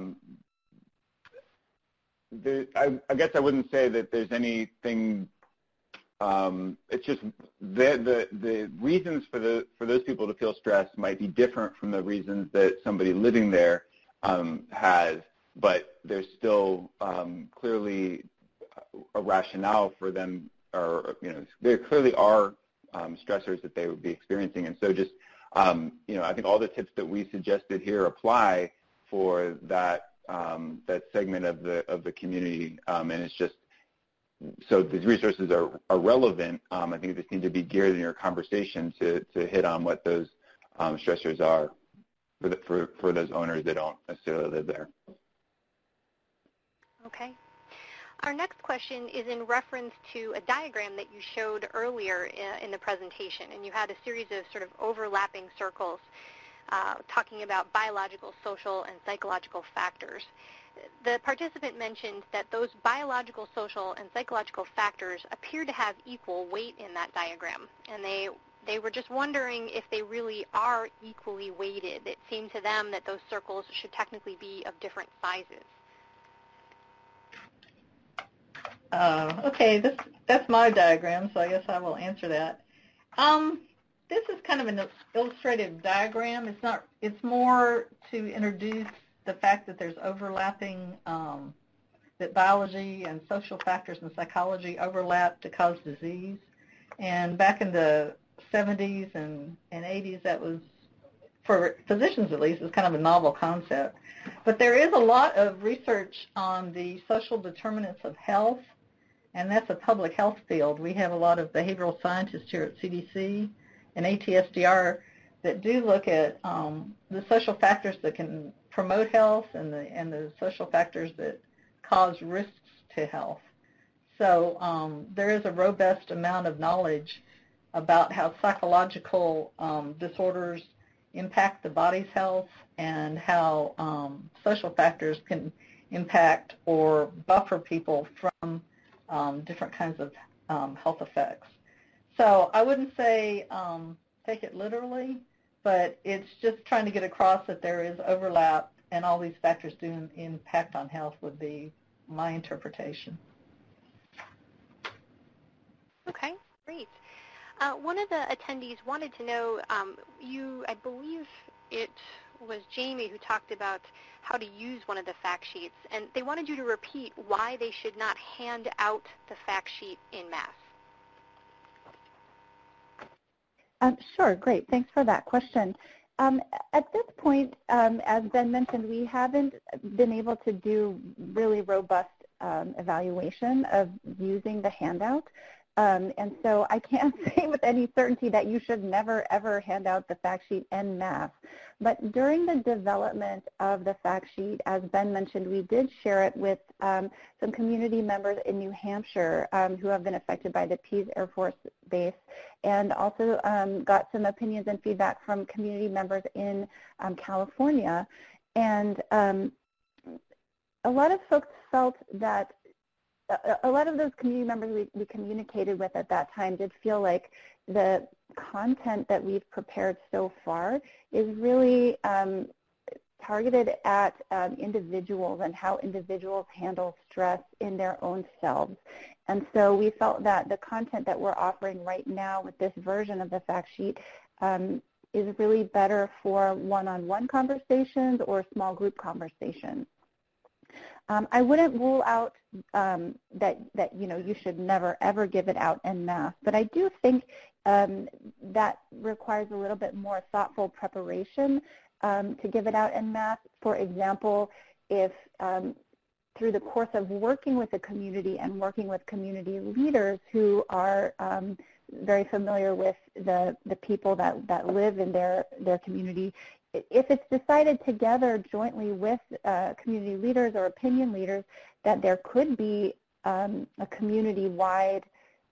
I guess I wouldn't say that there's anything. It's just the reasons for those people to feel stressed might be different from the reasons that somebody living there has, but there's still clearly a rationale for them, or there clearly are stressors that they would be experiencing, and so just I think all the tips that we suggested here apply for that segment of the community, and it's just. So these resources are relevant. I think they just need to be geared in your conversation to hit on what those stressors are for those owners that don't necessarily live there. Okay. Our next question is in reference to a diagram that you showed earlier in the presentation, and you had a series of sort of overlapping circles talking about biological, social, and psychological factors. The participant mentioned that those biological, social, and psychological factors appear to have equal weight in that diagram, and they were just wondering if they really are equally weighted. It seemed to them that those circles should technically be of different sizes. Okay, that's my diagram, so I guess I will answer that. This is kind of an illustrative diagram. It's more to introduce the fact that there's overlapping, that biology and social factors and psychology overlap to cause disease. And back in the 70s and 80s, that was, for physicians at least, was kind of a novel concept. But there is a lot of research on the social determinants of health, and that's a public health field. We have a lot of behavioral scientists here at CDC and ATSDR that do look at the social factors that can promote health and the social factors that cause risks to health. So there is a robust amount of knowledge about how psychological disorders impact the body's health and how social factors can impact or buffer people from different kinds of health effects. So I wouldn't say take it literally, but it's just trying to get across that there is overlap and all these factors do impact on health would be my interpretation. Okay, great. One of the attendees wanted to know, I believe it was Jamie who talked about how to use one of the fact sheets, and they wanted you to repeat why they should not hand out the fact sheet in mass. Sure, great. Thanks for that question. At this point, as Ben mentioned, we haven't been able to do really robust evaluation of using the handout. And so I can't say with any certainty that you should never, ever hand out the fact sheet en masse. But during the development of the fact sheet, as Ben mentioned, we did share it with some community members in New Hampshire who have been affected by the Pease Air Force Base, and also got some opinions and feedback from community members in California. And a lot of folks felt that a lot of those community members we communicated with at that time did feel like the content that we've prepared so far is really targeted at individuals and how individuals handle stress in their own selves. And so we felt that the content that we're offering right now with this version of the fact sheet is really better for one-on-one conversations or small group conversations. I wouldn't rule out that you should never ever give it out en masse, but I do think that requires a little bit more thoughtful preparation to give it out en masse. For example, if through the course of working with the community and working with community leaders who are very familiar with the people that live in their community, if it's decided together jointly with community leaders or opinion leaders that there could be a community-wide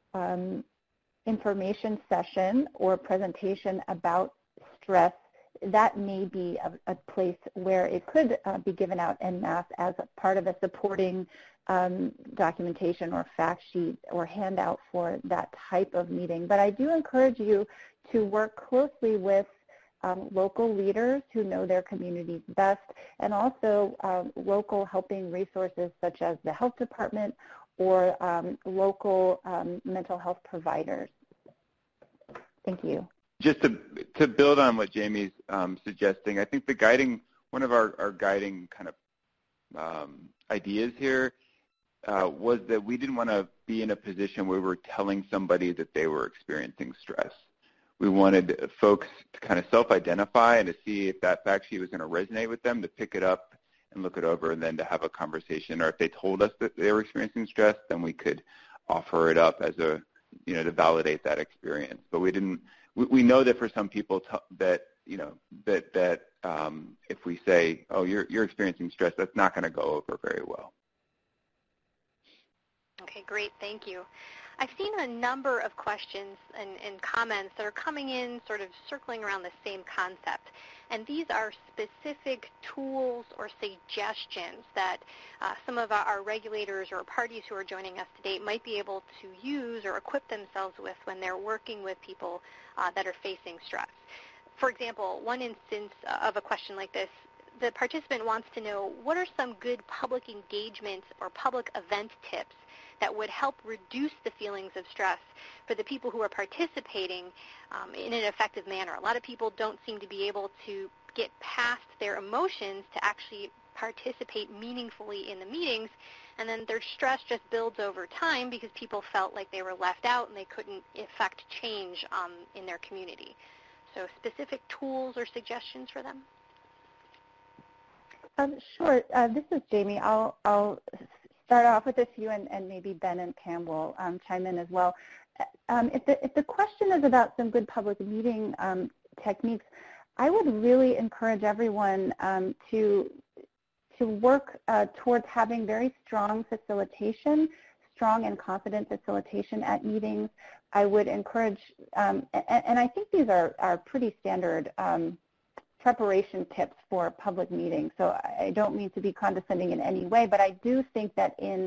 information session or presentation about stress, that may be a place where it could be given out en masse as a part of a supporting documentation or fact sheet or handout for that type of meeting. But I do encourage you to work closely with local leaders who know their communities best, and also local helping resources such as the health department or local mental health providers. Thank you. Just to build on what Jamie's suggesting, I think one of our guiding kind of ideas here was that we didn't want to be in a position where we were telling somebody that they were experiencing stress. We wanted folks to kind of self-identify and to see if that fact sheet was going to resonate with them, to pick it up and look it over, and then to have a conversation. Or if they told us that they were experiencing stress, then we could offer it up as to validate that experience. But we know that for some people that if we say, oh, you're experiencing stress, that's not going to go over very well. Okay, great. Thank you. I've seen a number of questions and comments that are coming in sort of circling around the same concept. And these are specific tools or suggestions that some of our regulators or parties who are joining us today might be able to use or equip themselves with when they're working with people that are facing stress. For example, one instance of a question like this, the participant wants to know, what are some good public engagement or public event tips that would help reduce the feelings of stress for the people who are participating in an effective manner? A lot of people don't seem to be able to get past their emotions to actually participate meaningfully in the meetings, and then their stress just builds over time because people felt like they were left out and they couldn't effect change in their community. So specific tools or suggestions for them? Sure. This is Jamie. I'll start off with a few, and maybe Ben and Pam will chime in as well. If the question is about some good public meeting techniques, I would really encourage everyone to work towards having very strong facilitation, strong and confident facilitation at meetings. I would encourage, and I think these are pretty standard preparation tips for public meetings. So I don't mean to be condescending in any way, but I do think that in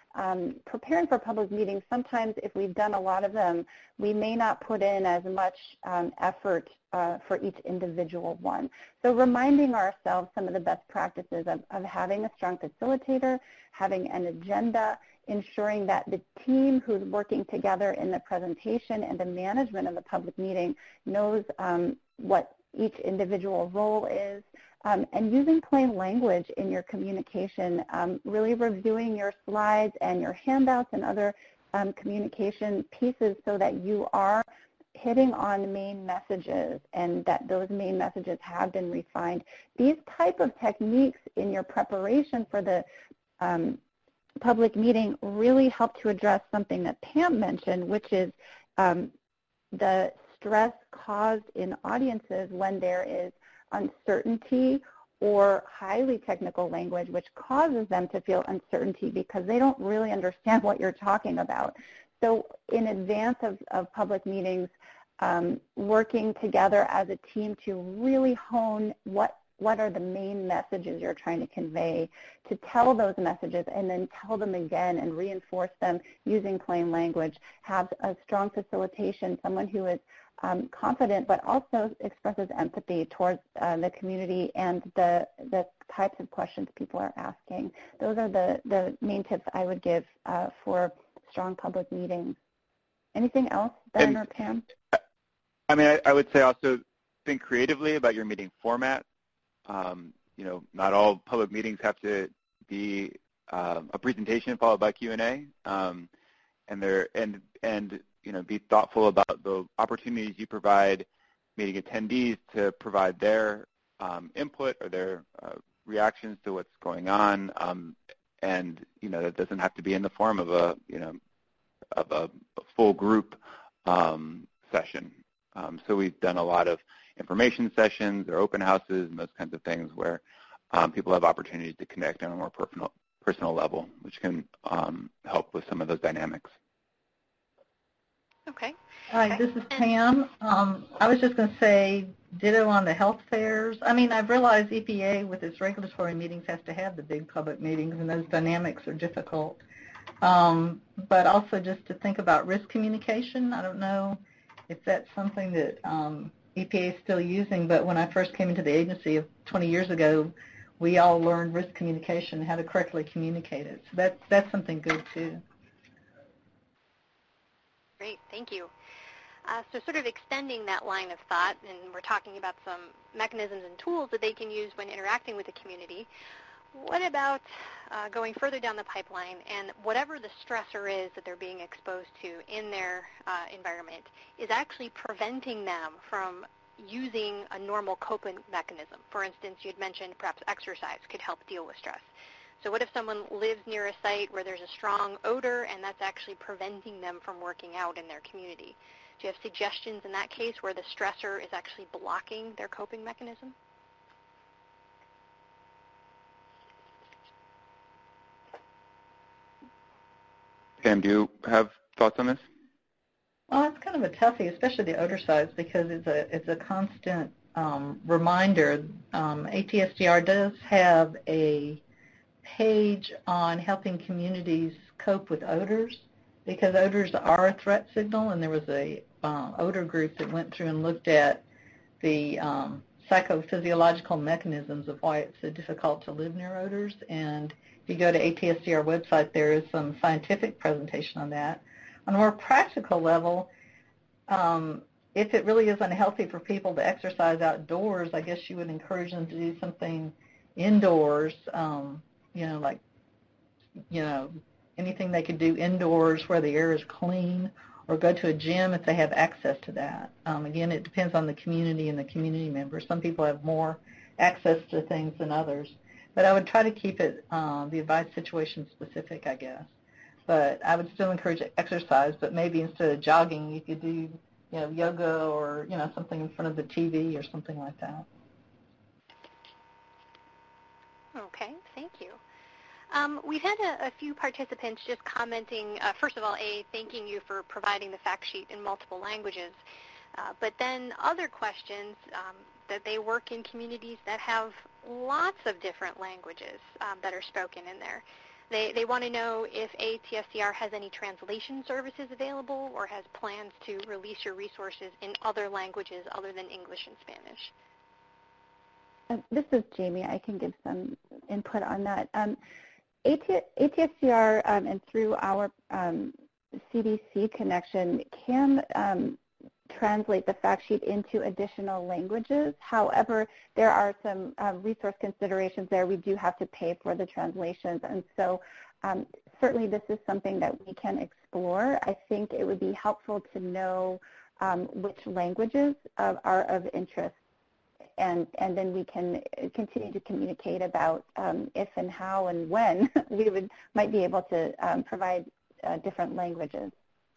preparing for public meetings, sometimes if we've done a lot of them, we may not put in as much effort for each individual one. So reminding ourselves some of the best practices of having a strong facilitator, having an agenda, ensuring that the team who's working together in the presentation and the management of the public meeting knows what each individual role is, and using plain language in your communication, really reviewing your slides and your handouts and other communication pieces so that you are hitting on main messages and that those main messages have been refined. These type of techniques in your preparation for the public meeting really help to address something that Pam mentioned, which is the stress caused in audiences when there is uncertainty or highly technical language, which causes them to feel uncertainty because they don't really understand what you're talking about. So in advance of public meetings, working together as a team to really hone what are the main messages you're trying to convey, to tell those messages and then tell them again and reinforce them using plain language, have a strong facilitation, someone who is confident but also expresses empathy towards the community and the types of questions people are asking. Those are the main tips I would give for strong public meetings. Anything else, Ben or Pam? I mean, I would say also think creatively about your meeting format. You know, not all public meetings have to be a presentation followed by Q&A, and you know, be thoughtful about the opportunities you provide meeting attendees to provide their input or their reactions to what's going on, and you know, that doesn't have to be in the form of a full group session. So we've done a lot of information sessions or open houses and those kinds of things where people have opportunities to connect on a more personal level, which can help with some of those dynamics. Okay. Hi, this is Pam. I was just going to say ditto on the health fairs. I mean, I've realized EPA with its regulatory meetings has to have the big public meetings, and those dynamics are difficult. But also just to think about risk communication. I don't know if that's something that EPA is still using, but when I first came into the agency 20 years ago, we all learned risk communication, how to correctly communicate it. So that's something good too. Great, thank you. So sort of extending that line of thought, and we're talking about some mechanisms and tools that they can use when interacting with the community. What about going further down the pipeline and whatever the stressor is that they're being exposed to in their environment is actually preventing them from using a normal coping mechanism? For instance, you had mentioned perhaps exercise could help deal with stress. So what if someone lives near a site where there's a strong odor and that's actually preventing them from working out in their community? Do you have suggestions in that case where the stressor is actually blocking their coping mechanism? Pam, do you have thoughts on this? Well, it's kind of a toughie, especially the odor sites, because it's a constant reminder. ATSDR does have a page on helping communities cope with odors, because odors are a threat signal, and there was a odor group that went through and looked at the psychophysiological mechanisms of why it's so difficult to live near odors. And if you go to ATSDR website, there is some scientific presentation on that. On a more practical level, if it really is unhealthy for people to exercise outdoors, I guess you would encourage them to do something indoors, like anything they could do indoors where the air is clean, or go to a gym if they have access to that. Again, it depends on the community and the community members. Some people have more access to things than others. But I would try to keep it the advice situation specific, I guess. But I would still encourage exercise, but maybe instead of jogging, you could do yoga or something in front of the TV or something like that. Okay, thank you. We've had a few participants just commenting, first of all, thanking you for providing the fact sheet in multiple languages, but then other questions that they work in communities that have lots of different languages that are spoken in there. They want to know if ATSDR has any translation services available or has plans to release your resources in other languages other than English and Spanish. This is Jamie. I can give some input on that. ATSDR and through our CDC connection can translate the fact sheet into additional languages. However, there are some resource considerations there. We do have to pay for the translations, and so certainly this is something that we can explore. I think it would be helpful to know which languages are of interest, and then we can continue to communicate about if and how and when we might be able to provide different languages.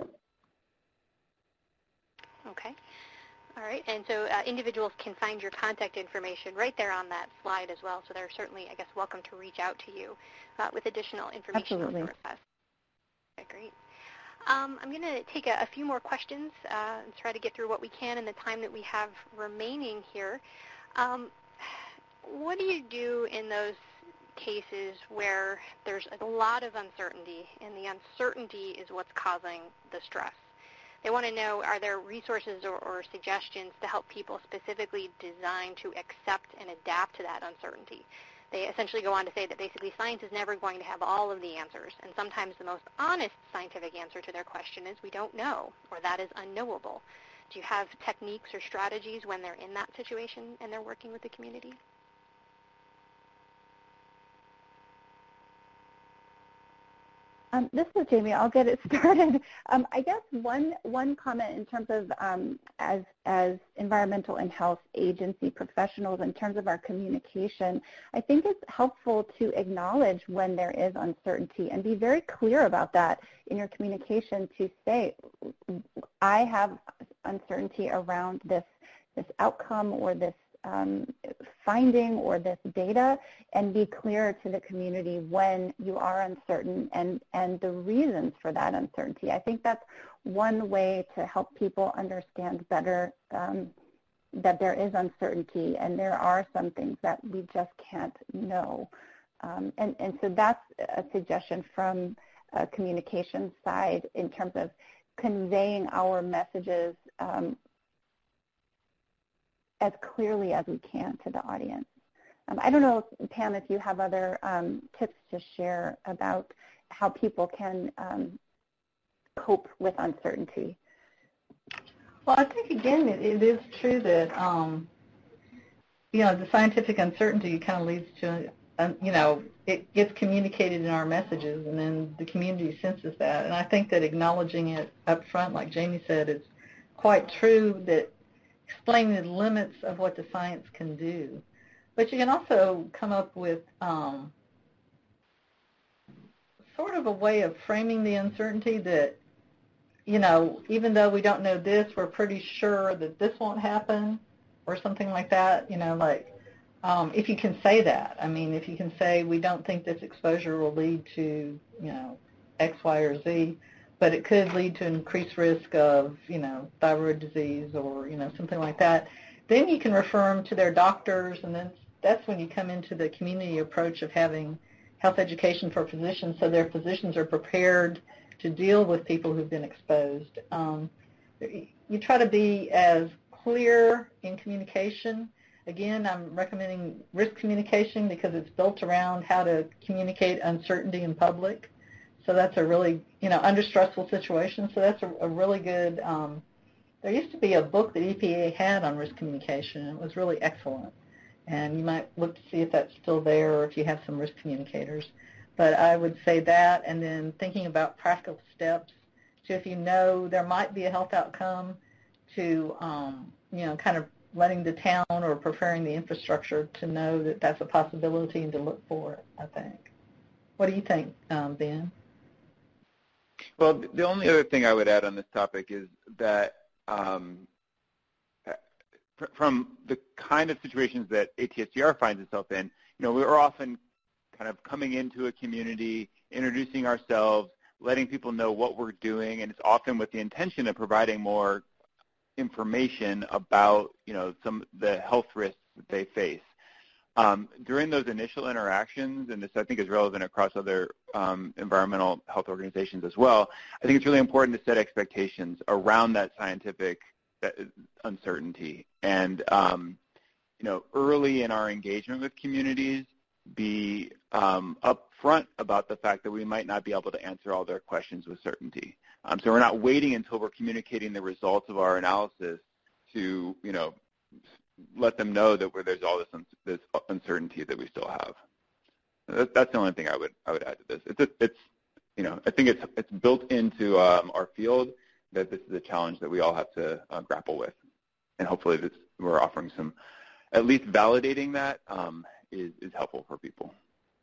Okay. All right. And so individuals can find your contact information right there on that slide as well. So they're certainly, I guess, welcome to reach out to you with additional information. Absolutely. On the request. Okay, great. I'm going to take a few more questions and try to get through what we can in the time that we have remaining here. What do you do in those cases where there's a lot of uncertainty, and the uncertainty is what's causing the stress? They want to know, are there resources or suggestions to help people specifically designed to accept and adapt to that uncertainty? They essentially go on to say that basically science is never going to have all of the answers, and sometimes the most honest scientific answer to their question is we don't know, or that is unknowable. Do you have techniques or strategies when they're in that situation and they're working with the community? This is Jamie. I'll get it started. I guess one comment in terms of as environmental and health agency professionals, in terms of our communication, I think it's helpful to acknowledge when there is uncertainty and be very clear about that in your communication, to say, I have uncertainty around this outcome or this finding or this data, and be clear to the community when you are uncertain and the reasons for that uncertainty. I think that's one way to help people understand better that there is uncertainty and there are some things that we just can't know. And so that's a suggestion from a communication side in terms of conveying our messages as clearly as we can to the audience. I don't know, Pam, if you have other tips to share about how people can cope with uncertainty. Well, I think, again, it is true that, the scientific uncertainty kind of leads to, it gets communicated in our messages, and then the community senses that. And I think that acknowledging it up front, like Jamie said, is quite true, that explaining the limits of what the science can do. But you can also come up with sort of a way of framing the uncertainty that, even though we don't know this, we're pretty sure that this won't happen, or something like that. If you can say that. I mean, if you can say, we don't think this exposure will lead to, X, Y, or Z, but it could lead to increased risk of, thyroid disease or, something like that, then you can refer them to their doctors, and then that's when you come into the community approach of having health education for physicians, so their physicians are prepared to deal with people who've been exposed. You try to be as clear in communication. Again, I'm recommending risk communication because it's built around how to communicate uncertainty in public. So that's a really, under stressful situations. So that's a really good, there used to be a book that EPA had on risk communication, and it was really excellent. And you might look to see if that's still there or if you have some risk communicators. But I would say that, and then thinking about practical steps to, if there might be a health outcome, to, kind of letting the town or preparing the infrastructure to know that that's a possibility and to look for it, I think. What do you think, Ben? Well, the only other thing I would add on this topic is that from the kind of situations that ATSDR finds itself in, we're often kind of coming into a community, introducing ourselves, letting people know what we're doing, and it's often with the intention of providing more information about, some of the health risks that they face. During those initial interactions, and this I think is relevant across other environmental health organizations as well, I think it's really important to set expectations around that scientific uncertainty. And early in our engagement with communities, be upfront about the fact that we might not be able to answer all their questions with certainty. So we're not waiting until we're communicating the results of our analysis to, let them know that there's all this uncertainty that we still have. That's the only thing I would add to this. I think it's built into our field that this is a challenge that we all have to grapple with, and hopefully we're offering some, at least validating that is helpful for people.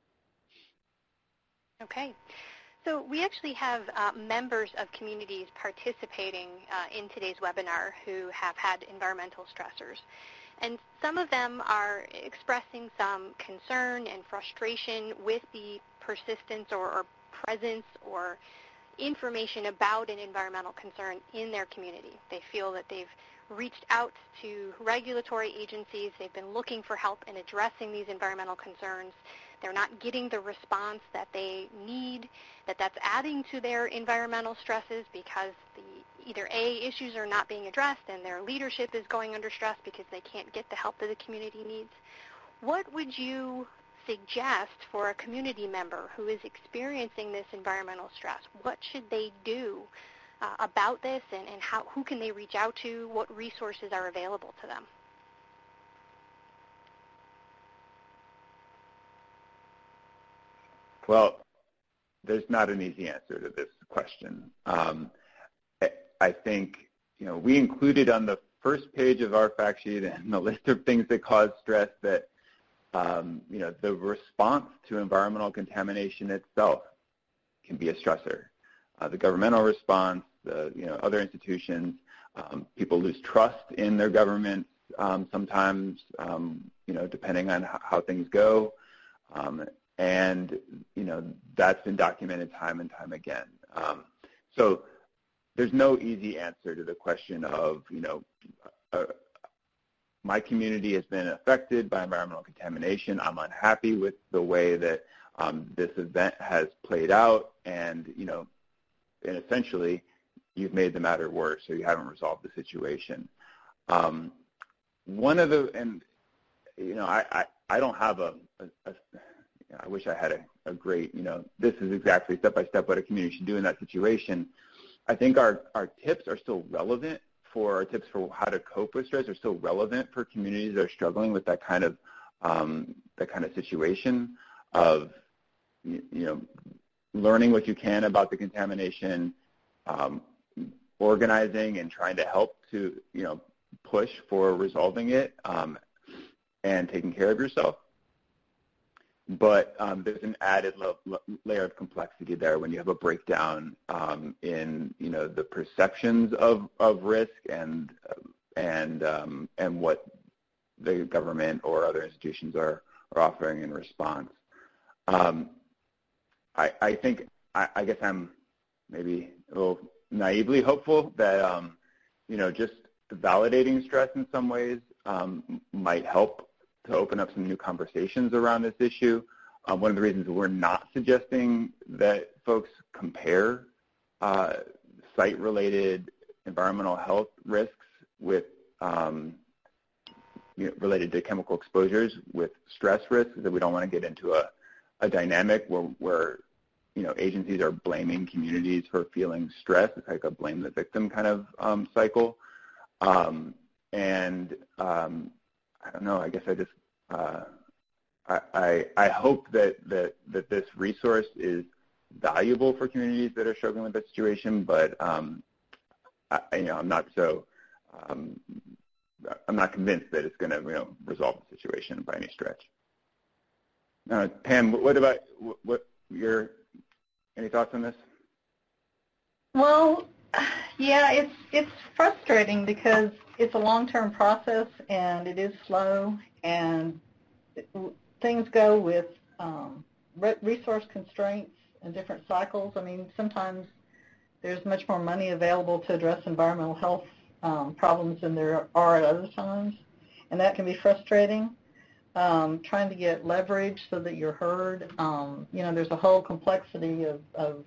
Okay. So we actually have members of communities participating in today's webinar who have had environmental stressors. And some of them are expressing some concern and frustration with the persistence or presence or information about an environmental concern in their community. They feel that they've reached out to regulatory agencies. They've been looking for help in addressing these environmental concerns. They're not getting the response that they need, that's adding to their environmental stresses because either A, issues are not being addressed and their leadership is going under stress because they can't get the help that the community needs. What would you suggest for a community member who is experiencing this environmental stress? What should they do about this, and who can they reach out to? What resources are available to them? Well, there's not an easy answer to this question. I think, we included on the first page of our fact sheet and the list of things that cause stress that, the response to environmental contamination itself can be a stressor. The governmental response, other institutions, people lose trust in their government sometimes, depending on how things go. And, that's been documented time and time again. So there's no easy answer to the question of, my community has been affected by environmental contamination. I'm unhappy with the way that this event has played out, and, and essentially you've made the matter worse, or you haven't resolved the situation. One of the, and, I don't have I wish I had a great, this is exactly step-by-step what a community should do in that situation. I think our tips are still relevant our tips for how to cope with stress are still relevant for communities that are struggling with that kind of situation of, learning what you can about the contamination, organizing and trying to help to, push for resolving it, and taking care of yourself. But there's an added layer of complexity there when you have a breakdown in the perceptions of risk and what the government or other institutions are offering in response. I think I guess I'm maybe a little naively hopeful that just validating stress in some ways might help to open up some new conversations around this issue. One of the reasons we're not suggesting that folks compare site-related environmental health risks with related to chemical exposures with stress risks is that we don't want to get into a dynamic where agencies are blaming communities for feeling stress. It's like a blame the victim kind of cycle. I don't know. I guess I just I hope that this resource is valuable for communities that are struggling with the situation, but I'm not so I'm not convinced that it's going to resolve the situation by any stretch. Pam, what about any thoughts on this? Well, yeah, it's frustrating because it's a long-term process and it is slow, and things go with resource constraints and different cycles. I mean, sometimes there's much more money available to address environmental health problems than there are at other times, and that can be frustrating. trying to get leverage so that you're heard. There's a whole complexity of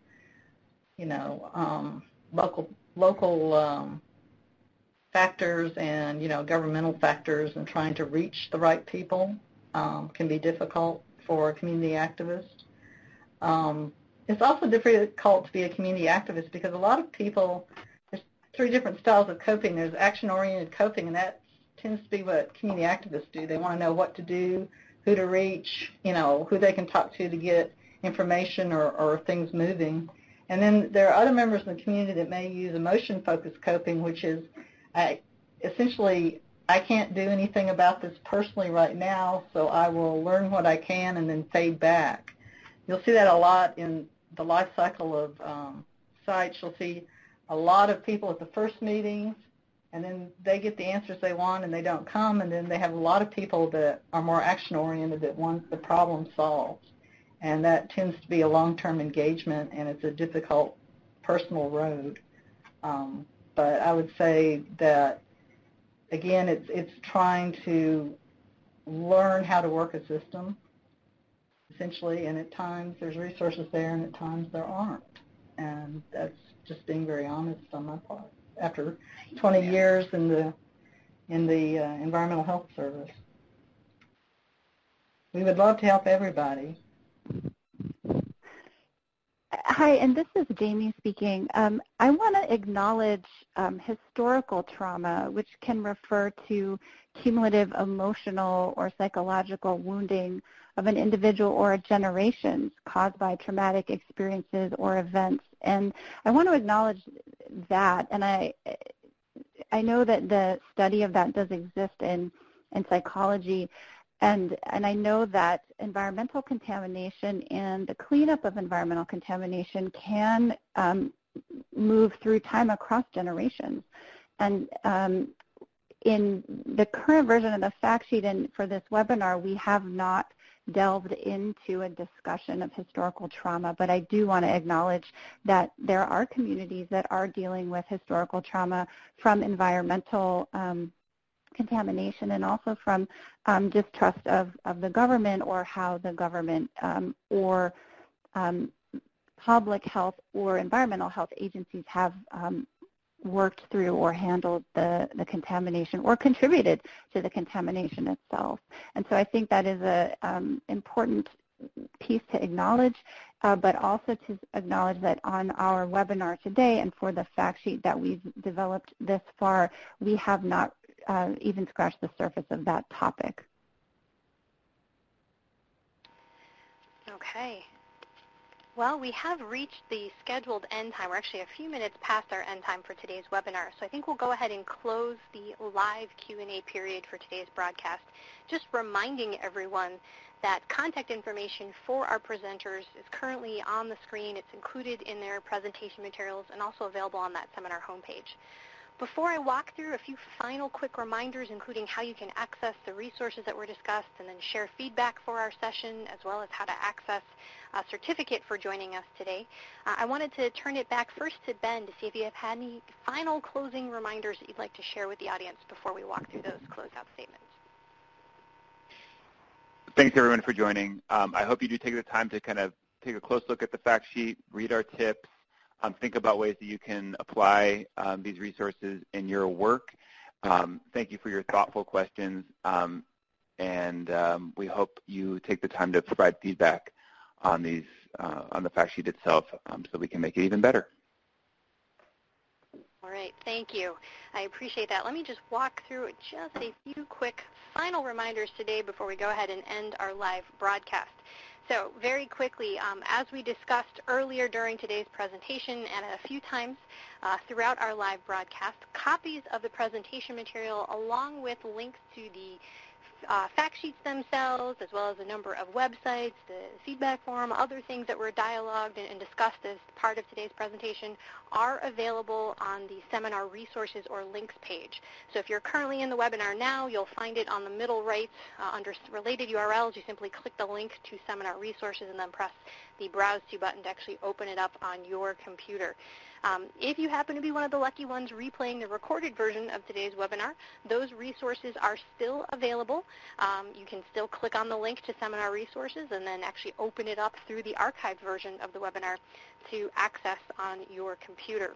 local factors and, governmental factors, and trying to reach the right people can be difficult for a community activist. It's also difficult to be a community activist because a lot of people, there's 3 different styles of coping. There's action-oriented coping, and that tends to be what community activists do. They want to know what to do, who to reach, who they can talk to get information or things moving. And then there are other members in the community that may use emotion-focused coping, which is essentially, I can't do anything about this personally right now, so I will learn what I can and then fade back. You'll see that a lot in the life cycle of sites. You'll see a lot of people at the first meetings, and then they get the answers they want and they don't come, and then they have a lot of people that are more action-oriented that want the problem solved. And that tends to be a long-term engagement, and it's a difficult personal road. But I would say that, again, it's trying to learn how to work a system, essentially, and at times there's resources there and at times there aren't. And that's just being very honest on my part after 20 years in the Environmental Health Service. We would love to help everybody. Hi, and this is Jamie speaking. I want to acknowledge historical trauma, which can refer to cumulative emotional or psychological wounding of an individual or a generation caused by traumatic experiences or events. And I want to acknowledge that, and I know that the study of that does exist in psychology. And I know that environmental contamination and the cleanup of environmental contamination can move through time across generations. And in the current version of the fact sheet and for this webinar, we have not delved into a discussion of historical trauma, but I do want to acknowledge that there are communities that are dealing with historical trauma from environmental contamination and also from distrust of the government or how the government or public health or environmental health agencies have worked through or handled the contamination or contributed to the contamination itself. And so I think that is an important piece to acknowledge, but also to acknowledge that on our webinar today and for the fact sheet that we've developed this far, we have not even scratched the surface of that topic. Okay. Well, we have reached the scheduled end time. We're actually a few minutes past our end time for today's webinar. So I think we'll go ahead and close the live Q&A period for today's broadcast. Just reminding everyone that contact information for our presenters is currently on the screen. It's included in their presentation materials and also available on that seminar homepage. Before I walk through a few final quick reminders, including how you can access the resources that were discussed and then share feedback for our session, as well as how to access a certificate for joining us today, I wanted to turn it back first to Ben to see if you have had any final closing reminders that you'd like to share with the audience before we walk through those closeout statements. Thanks, everyone, for joining. I hope you do take the time to kind of take a close look at the fact sheet, read our tips, think about ways that you can apply these resources in your work. Thank you for your thoughtful questions, and we hope you take the time to provide feedback on these on the fact sheet itself so we can make it even better. All right, thank you. I appreciate that. Let me just walk through just a few quick final reminders today before we go ahead and end our live broadcast. So very quickly, as we discussed earlier during today's presentation and a few times throughout our live broadcast, copies of the presentation material along with links to the fact sheets themselves, as well as a number of websites, the feedback forum, other things that were dialogued and discussed as part of today's presentation are available on the seminar resources or links page. So if you're currently in the webinar now, you'll find it on the middle right under related URLs. You simply click the link to seminar resources and then press the Browse To button to actually open it up on your computer. If you happen to be one of the lucky ones replaying the recorded version of today's webinar, those resources are still available You can still click on the link to seminar resources and then actually open it up through the archived version of the webinar to access on your computer.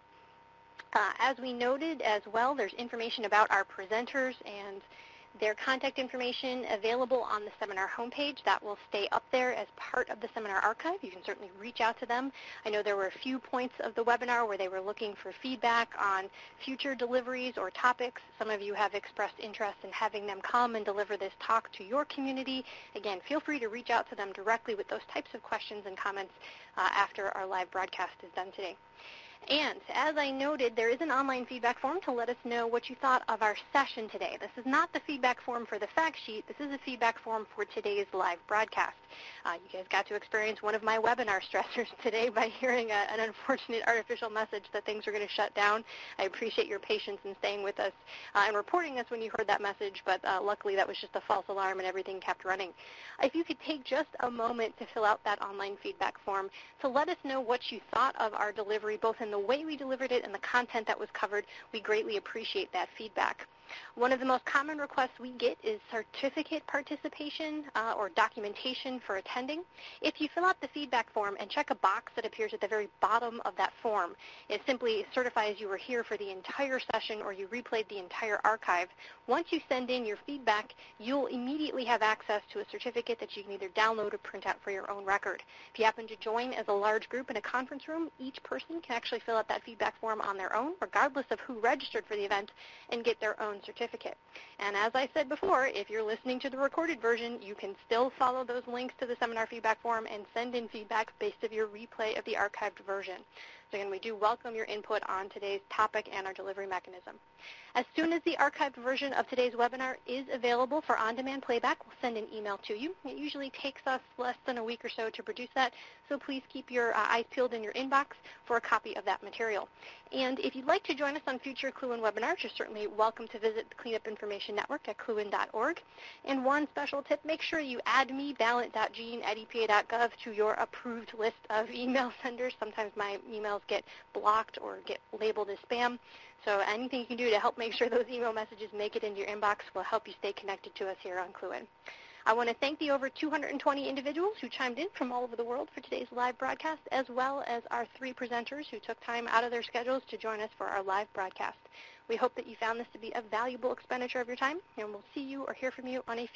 As we noted as well, there's information about our presenters and their contact information available on the seminar homepage. That will stay up there as part of the seminar archive. You can certainly reach out to them. I know there were a few points of the webinar where they were looking for feedback on future deliveries or topics. Some of you have expressed interest in having them come and deliver this talk to your community. Again, feel free to reach out to them directly with those types of questions and comments after our live broadcast is done today. And as I noted, there is an online feedback form to let us know what you thought of our session today. This is not the feedback form for the fact sheet. This is a feedback form for today's live broadcast. You guys got to experience one of my webinar stressors today by hearing an unfortunate artificial message that things are going to shut down. I appreciate your patience in staying with us and reporting us when you heard that message, but luckily that was just a false alarm and everything kept running. If you could take just a moment to fill out that online feedback form to let us know what you thought of our delivery, both in the way we delivered it and the content that was covered, we greatly appreciate that feedback. One of the most common requests we get is certificate participation or documentation for attending. If you fill out the feedback form and check a box that appears at the very bottom of that form, it simply certifies you were here for the entire session or you replayed the entire archive. Once you send in your feedback, you'll immediately have access to a certificate that you can either download or print out for your own record. If you happen to join as a large group in a conference room, each person can actually fill out that feedback form on their own, regardless of who registered for the event, and get their own certificate. And as I said before, if you're listening to the recorded version, you can still follow those links to the seminar feedback form and send in feedback based on your replay of the archived version. So again, we do welcome your input on today's topic and our delivery mechanism. As soon as the archived version of today's webinar is available for on-demand playback, we'll send an email to you. It usually takes us less than a week or so to produce that, so please keep your eyes peeled in your inbox for a copy of that material. And if you'd like to join us on future Clue-In webinars, you're certainly welcome to visit the Cleanup Information Network at cluein.org. And one special tip, make sure you add me, ballant.jean@epa.gov, to your approved list of email senders. Sometimes my emails get blocked or get labeled as spam. So anything you can do to help make sure those email messages make it into your inbox will help you stay connected to us here on Clue-In. I want to thank the over 220 individuals who chimed in from all over the world for today's live broadcast, as well as our 3 presenters who took time out of their schedules to join us for our live broadcast. We hope that you found this to be a valuable expenditure of your time, and we'll see you or hear from you on a